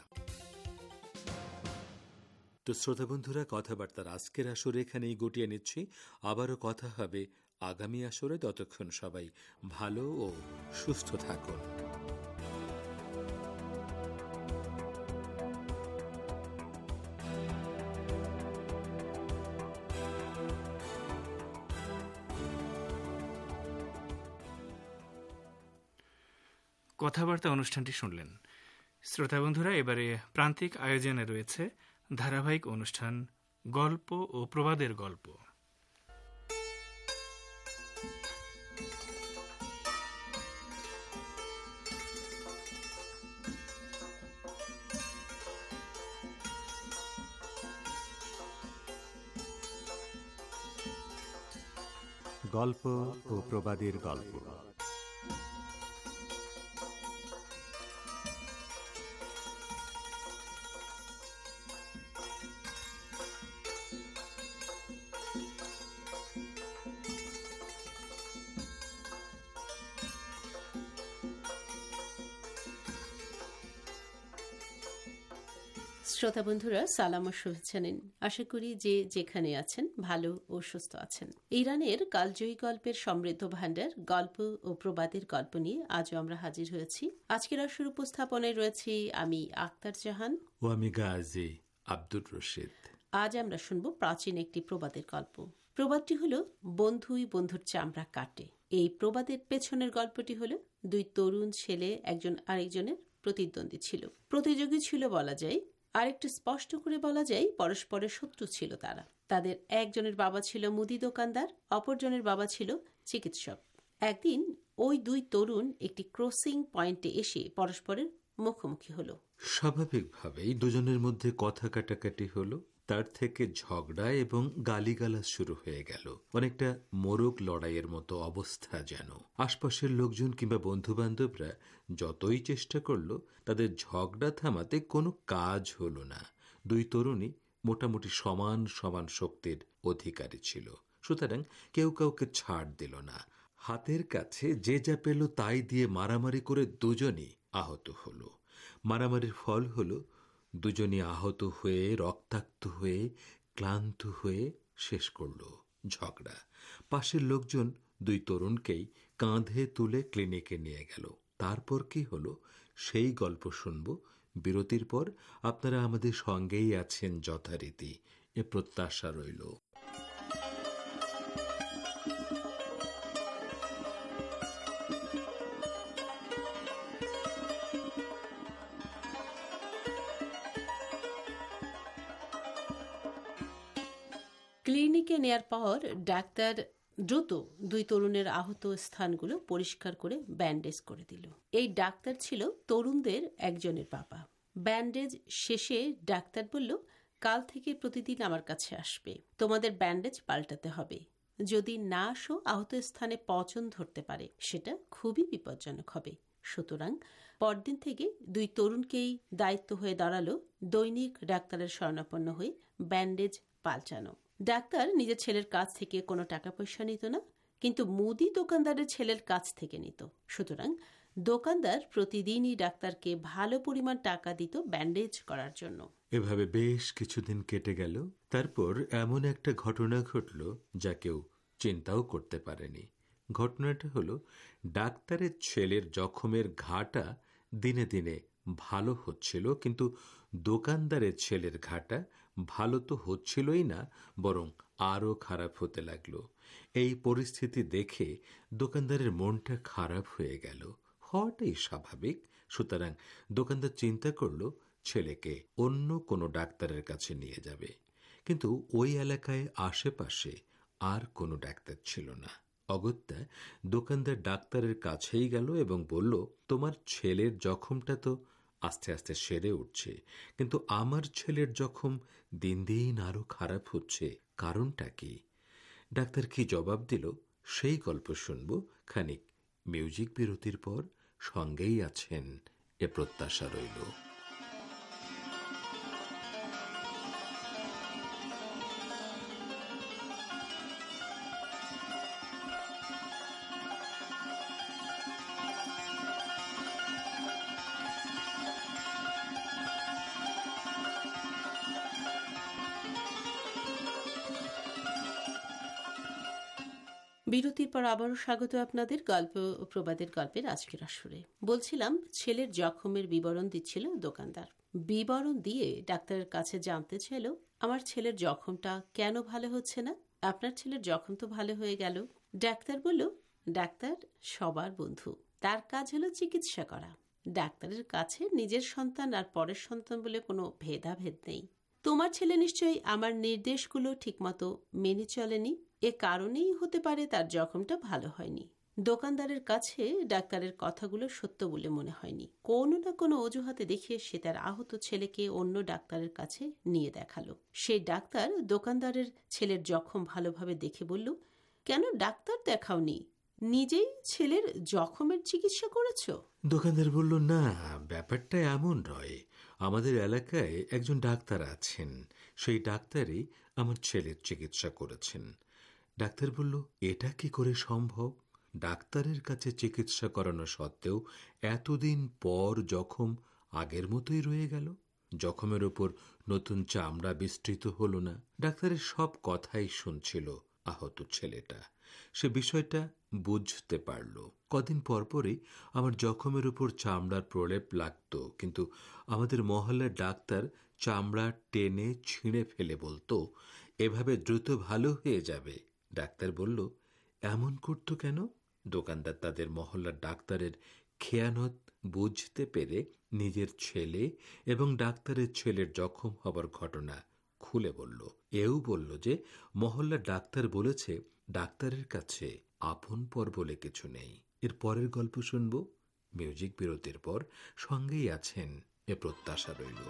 তো শ্রোতা বন্ধুরা, কথাবার্তার আজকের আসরে এখানেই গুটিয়ে নিচ্ছি। আবারও কথা হবে আগামী আসরে। ততক্ষণ সবাই ভালো ও সুস্থ থাকুন। কথাবার্তা অনুষ্ঠানটি শুনলেন। শ্রোতা বন্ধুরা, এবারে প্রান্তিক আয়োজনে রয়েছে ধারাবাহিক অনুষ্ঠান গল্প ও প্রবাদের গল্প। গল্প ও প্রবাদের গল্প। শ্রোতা বন্ধুরা, সালাম ও শুভেচ্ছা নিন। আশা করি যে যেখানে আছেন ভালো ও সুস্থ আছেন। ইরানের কালজয়ী গল্পের সমৃদ্ধ ভাণ্ডার গল্প ও প্রবাদের গল্প নিয়ে আজও আমরা হাজির হয়েছি। আজকের আসর উপস্থাপনায় রয়েছি আমি আক্তার জাহান ও আমি গাজী আব্দুর রশিদ। আজ আমরা শুনব প্রাচীন একটি প্রবাদের গল্প। প্রবাদটি হল বন্ধুই বন্ধুর চামড়া কাটে। এই প্রবাদের পেছনের গল্পটি হল দুই তরুণ ছেলে একজন আরেকজনের প্রতিদ্বন্দ্বী ছিল, প্রতিযোগী ছিল বলা যায়। আরেকটু স্পষ্ট করে বলা যায় পরস্পরের শত্রু ছিল তারা। তাদের একজনের বাবা ছিল মুদি দোকানদার, অপরজনের বাবা ছিল চিকিৎসক। একদিন ওই দুই তরুণ একটি ক্রসিং পয়েন্টে এসে পরস্পরের মুখোমুখি হলো। স্বাভাবিকভাবেই দুজনের মধ্যে কথা কাটাকাটি হলো। তার থেকে ঝগড়া এবং গালিগালাজ শুরু হয়ে গেল। অনেকটা মোরগ লড়াইয়ের মতো অবস্থা যেন। আশপাশের লোকজন কিংবা বন্ধু বান্ধবরা যতই চেষ্টা করলো, তাদের ঝগড়া থামাতে কোনো কাজ হলো না। দুই তরুণী মোটামুটি সমান সমান শক্তির অধিকারী ছিল, সুতরাং কেউ কাউকে ছাড় দিল না। হাতের কাছে যে যা পেল তাই দিয়ে মারামারি করে দুজনই আহত হলো। মারামারির ফল হলো দুজনই আহত হয়ে, রক্তাক্ত হয়ে, ক্লান্ত হয়ে শেষ করল ঝগড়া। পাশের লোকজন দুই তরুণকেই কাঁধে তুলে ক্লিনিকে নিয়ে গেল। তারপর কি হলো সেই গল্প শুনব বিরতির পর আপনারা আমাদের সঙ্গেই আছেন যথারীতি, এ প্রত্যাশা রইল। ক্লিনিকে নেয়ার পর ডাক্তার দ্রুত দুই তরুণের আহত স্থানগুলো পরিষ্কার করে ব্যান্ডেজ করে দিল। এই ডাক্তার ছিল তরুণদের একজনের বাবা। ব্যান্ডেজ শেষে ডাক্তার বলল, কাল থেকে প্রতিদিন আমার কাছে আসবে, তোমাদের ব্যান্ডেজ পাল্টাতে হবে। যদি না আসো আহত স্থানে পচন ধরতে পারে, সেটা খুবই বিপজ্জনক হবে। সুতরাং পরদিন থেকে দুই তরুণকেই দায়িত্ব হয়ে দাঁড়ালো দৈনিক ডাক্তারের শরণাপন্ন হয়ে ব্যান্ডেজ পাল্টানো। ডাক্তার নিজের ছেলের কাছ থেকে কোনো টাকা পয়সা নিত না, কিন্তু মুদি দোকানদারের ছেলের কাছ থেকে নিত। সুতরাং দোকানদার প্রতিদিনই ডাক্তারকে ভালো পরিমাণ টাকা দিত ব্যান্ডেজ করার জন্য। এভাবে বেশ কিছুদিন কেটে গেল। তারপর এমন একটা ঘটনা ঘটল যা কেউ চিন্তাও করতে পারেনি। ঘটনাটা হলো, ডাক্তারের ছেলের জখমের ঘাটা দিনে দিনে ভালো হচ্ছিল, কিন্তু দোকানদারের ছেলের ঘাটা ভালো তো হচ্ছিলই না, বরং আরও খারাপ হতে লাগলো। এই পরিস্থিতি দেখে দোকানদারের মনটা খারাপ হয়ে গেল। হওয়াটাই স্বাভাবিক। সুতরাং দোকানদার চিন্তা করলো ছেলেকে অন্য কোনো ডাক্তারের কাছে নিয়ে যাবে। কিন্তু ওই এলাকায় আশেপাশে আর কোনো ডাক্তার ছিল না। অগত্যা দোকানদার ডাক্তারের কাছেই গেল এবং বলল, তোমার ছেলের জখমটা তো আস্তে আস্তে সেরে উঠছে, কিন্তু আমার ছেলের জখম দিন দিন আরো খারাপ হচ্ছে, কারণটা কি? ডাক্তার কি জবাব দিল সেই গল্প শুনব খানিক মিউজিক বিরতির পর। সঙ্গেই আছেন এ প্রত্যাশা রইল। বিরতির পর আবারও স্বাগত আপনাদের গল্প ও প্রবাদের গল্পের আজকের আসরে। বলছিলাম, ছেলের জখমের বিবরণ দিচ্ছিল দোকানদার। বিবরণ দিয়ে ডাক্তারের কাছে জানতে চাইল, আমার ছেলের জখমটা কেন ভালো হচ্ছে না? আপনার ছেলের জখম তো ভালো হয়ে গেল। ডাক্তার বলল, ডাক্তার সবার বন্ধু, তার কাজ হলো চিকিৎসা করা। ডাক্তারের কাছে নিজের সন্তান আর পরের সন্তান বলে কোনো ভেদাভেদ নেই। তোমার ছেলে নিশ্চয়ই আমার নির্দেশগুলো ঠিকমতো মেনে চলেনি, এ কারণেই হতে পারে তার জখমটা ভালো হয়নি। দোকানদারের কাছে ডাক্তারের কথাগুলো সত্য বলে মনে হয়নি। কোনো না কোনো অজুহাতে দেখিয়ে সে তার আহত ছেলেকে অন্য ডাক্তারের কাছে নিয়ে দেখালো। সেই ডাক্তার দোকানদারের ছেলের জখম ভালোভাবে দেখে বলল, কেন ডাক্তার দেখাওনি, নিজেই ছেলের জখমের চিকিৎসা করেছ? দোকানদার বলল, না, ব্যাপারটা এমন নয়। আমাদের এলাকায় একজন ডাক্তার আছেন, সেই ডাক্তারই আমার ছেলের চিকিৎসা করেছেন। ডাক্তার বলল, এটা কি করে সম্ভব? ডাক্তারের কাছে চিকিৎসা করানো সত্ত্বেও এতদিন পর জখম আগের মতোই রয়ে গেল। জখমের ওপর নতুন চামড়া বিস্তৃত হলো না। ডাক্তারের সব কথাই শুনছিল আহত ছেলেটা। সে বিষয়টা বুঝতে পারল। কদিন পরপরই আমার জখমের উপর চামড়ার প্রলেপ লাগতো, কিন্তু আমাদের মহল্লার ডাক্তার চামড়া টেনে ছিঁড়ে ফেলে বলতো, এভাবে দ্রুত ভালো হয়ে যাবে। ডাক্তার বলল, এমন করতো কেন? দোকানদার তাদের মহল্লার ডাক্তারের খেয়ানত বুঝতে পেরে নিজের ছেলে এবং ডাক্তারের ছেলের জখম হবার ঘটনা খুলে বলল। এও বলল যে মহল্লার ডাক্তার বলেছে ডাক্তারের কাছে আপন পর বলে কিছু নেই। এর পরের গল্প শুনব মিউজিক বিরতির পর। সঙ্গেই আছেন এ প্রত্যাশা রইল।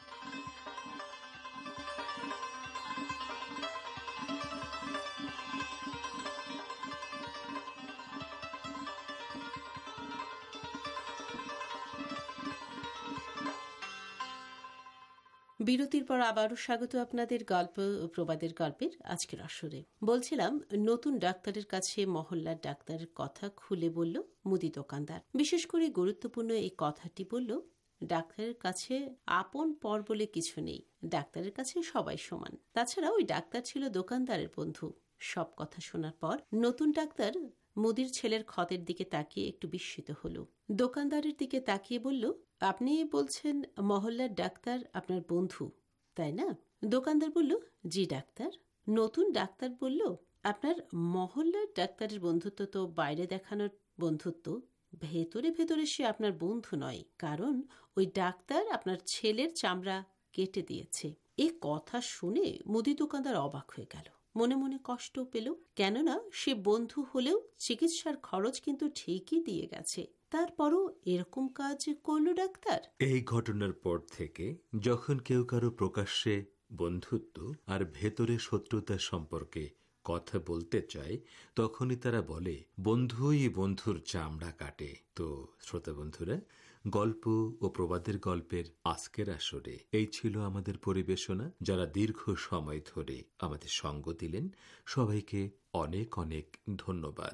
বিরতির পর আবারও স্বাগত আপনাদের গল্প ও প্রবাদের গল্পের আজকের আসরে। বলছিলাম, নতুন ডাক্তারের কাছে মহল্লার ডাক্তারের কথা খুলে বলল মুদি দোকানদার। বিশেষ করে গুরুত্বপূর্ণ এই কথাটি বলল, ডাক্তারের কাছে আপন পর বলে কিছু নেই, ডাক্তারের কাছে সবাই সমান। তাছাড়া ওই ডাক্তার ছিল দোকানদারের বন্ধু। সব কথা শোনার পর নতুন ডাক্তার মুদির ছেলের ক্ষতের দিকে তাকিয়ে একটু বিস্মিত হলো। দোকানদারের দিকে তাকিয়ে বলল, আপনি বলছেন মহল্লার ডাক্তার আপনার বন্ধু, তাই না? দোকানদার বলল, জি ডাক্তার। নতুন ডাক্তার বলল, আপনার মহল্লার ডাক্তারের বন্ধুত্ব তো বাইরে দেখানোর বন্ধুত্ব, ভেতরে ভেতরে সে আপনার বন্ধু নয়, কারণ ওই ডাক্তার আপনার ছেলের চামড়া কেটে দিয়েছে। এ কথা শুনে মুদি দোকানদার অবাক হয়ে গেল, মনে মনে কষ্ট পেল, কেননা সে বন্ধু হলেও চিকিৎসার খরচ কিন্তু ঠিকই দিয়ে গেছে। তারপরও এরকম কাজ করল ডাক্তার। এই ঘটনার পর থেকে যখন কেউ কারো প্রকাশ্যে বন্ধুত্ব আর ভেতরে শত্রুতা সম্পর্কে কথা বলতে চায়, তখনই তারা বলে বন্ধুই বন্ধুর চামড়া কাটে। তো শ্রোতা বন্ধুরা, গল্প ও প্রবাদের গল্পের আজকের আসরে এই ছিল আমাদের পরিবেশনা। যারা দীর্ঘ সময় ধরে আমাদের সঙ্গ দিলেন, সবাইকে অনেক অনেক ধন্যবাদ।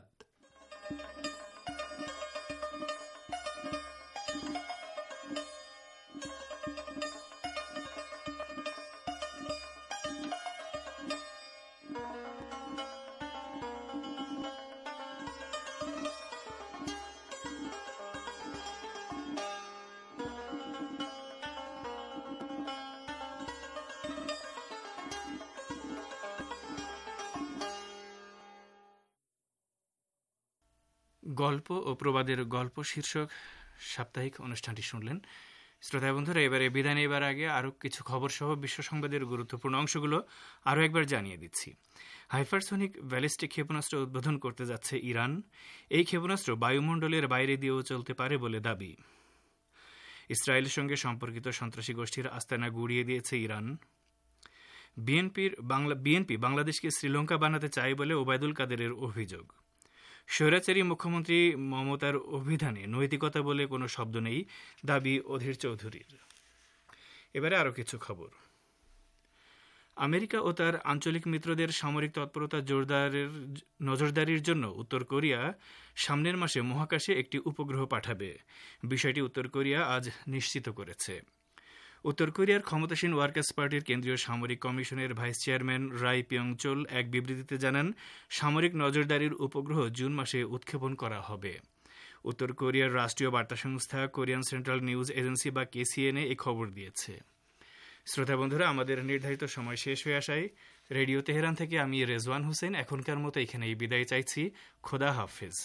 গল্প ও প্রবাদের গল্প শীর্ষক সাপ্তাহিক অনুষ্ঠানটি শুনলেন। শ্রোতা বন্ধুরা, এবারে বিদায় নেবার আগে আরও কিছু খবর সহ বিশ্ব সংবাদের গুরুত্বপূর্ণ অংশগুলো আরও একবার জানিয়ে দিচ্ছি। হাইপারসনিক ব্যালিস্টিক ক্ষেপণাস্ত্র উদ্বোধন করতে যাচ্ছে ইরান। এই ক্ষেপণাস্ত্র বায়ুমণ্ডলের বাইরে দিয়েও চলতে পারে বলে দাবি। ইসরায়েলের সঙ্গে সম্পর্কিত সন্ত্রাসী গোষ্ঠীর আস্তানা গুড়িয়ে দিয়েছে ইরান। বিএনপি বাংলাদেশকে শ্রীলঙ্কা বানাতে চায় বলে ওবায়দুল কাদেরের অভিযোগ। স্বৈরাচারী মুখ্যমন্ত্রী মমতার অভিধানে নৈতিকতা বলে কোনো শব্দ নেই, দাবি অধীর চৌধুরীর। এবারে আরও কিছু খবর। আমেরিকা ও তার আঞ্চলিক মিত্রদের সামরিক তৎপরতা নজরদারির জন্য উত্তর কোরিয়া সামনের মাসে মহাকাশে একটি উপগ্রহ পাঠাবে। বিষয়টি উত্তর কোরিয়া আজ নিশ্চিত করেছে। উত্তর কোরিয়ার ক্ষমতাসীন ওয়ার্কার্স পার্টির কেন্দ্রীয় সামরিক কমিশনের vice chairman Ri Pyong Chol এক বিবৃতিতে জানান, সামরিক নজরদারির উপগ্রহ জুন মাসে উৎক্ষেপণ করা হবে। উত্তর কোরিয়ার রাষ্ট্রীয় বার্তা সংস্থা কোরিয়ান সেন্ট্রাল নিউজ এজেন্সি বা KCNA এই খবর দিয়েছে। শ্রোতা বন্ধুরা, আমাদের নির্ধারিত সময় শেষ হয়ে আসায় রেডিও তেহরান থেকে আমি রেজওয়ান হোসেন এখনকার মতো এখানেই বিদায় চাইছি। খোদা হাফেজ।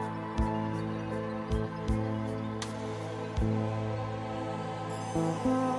Thank you.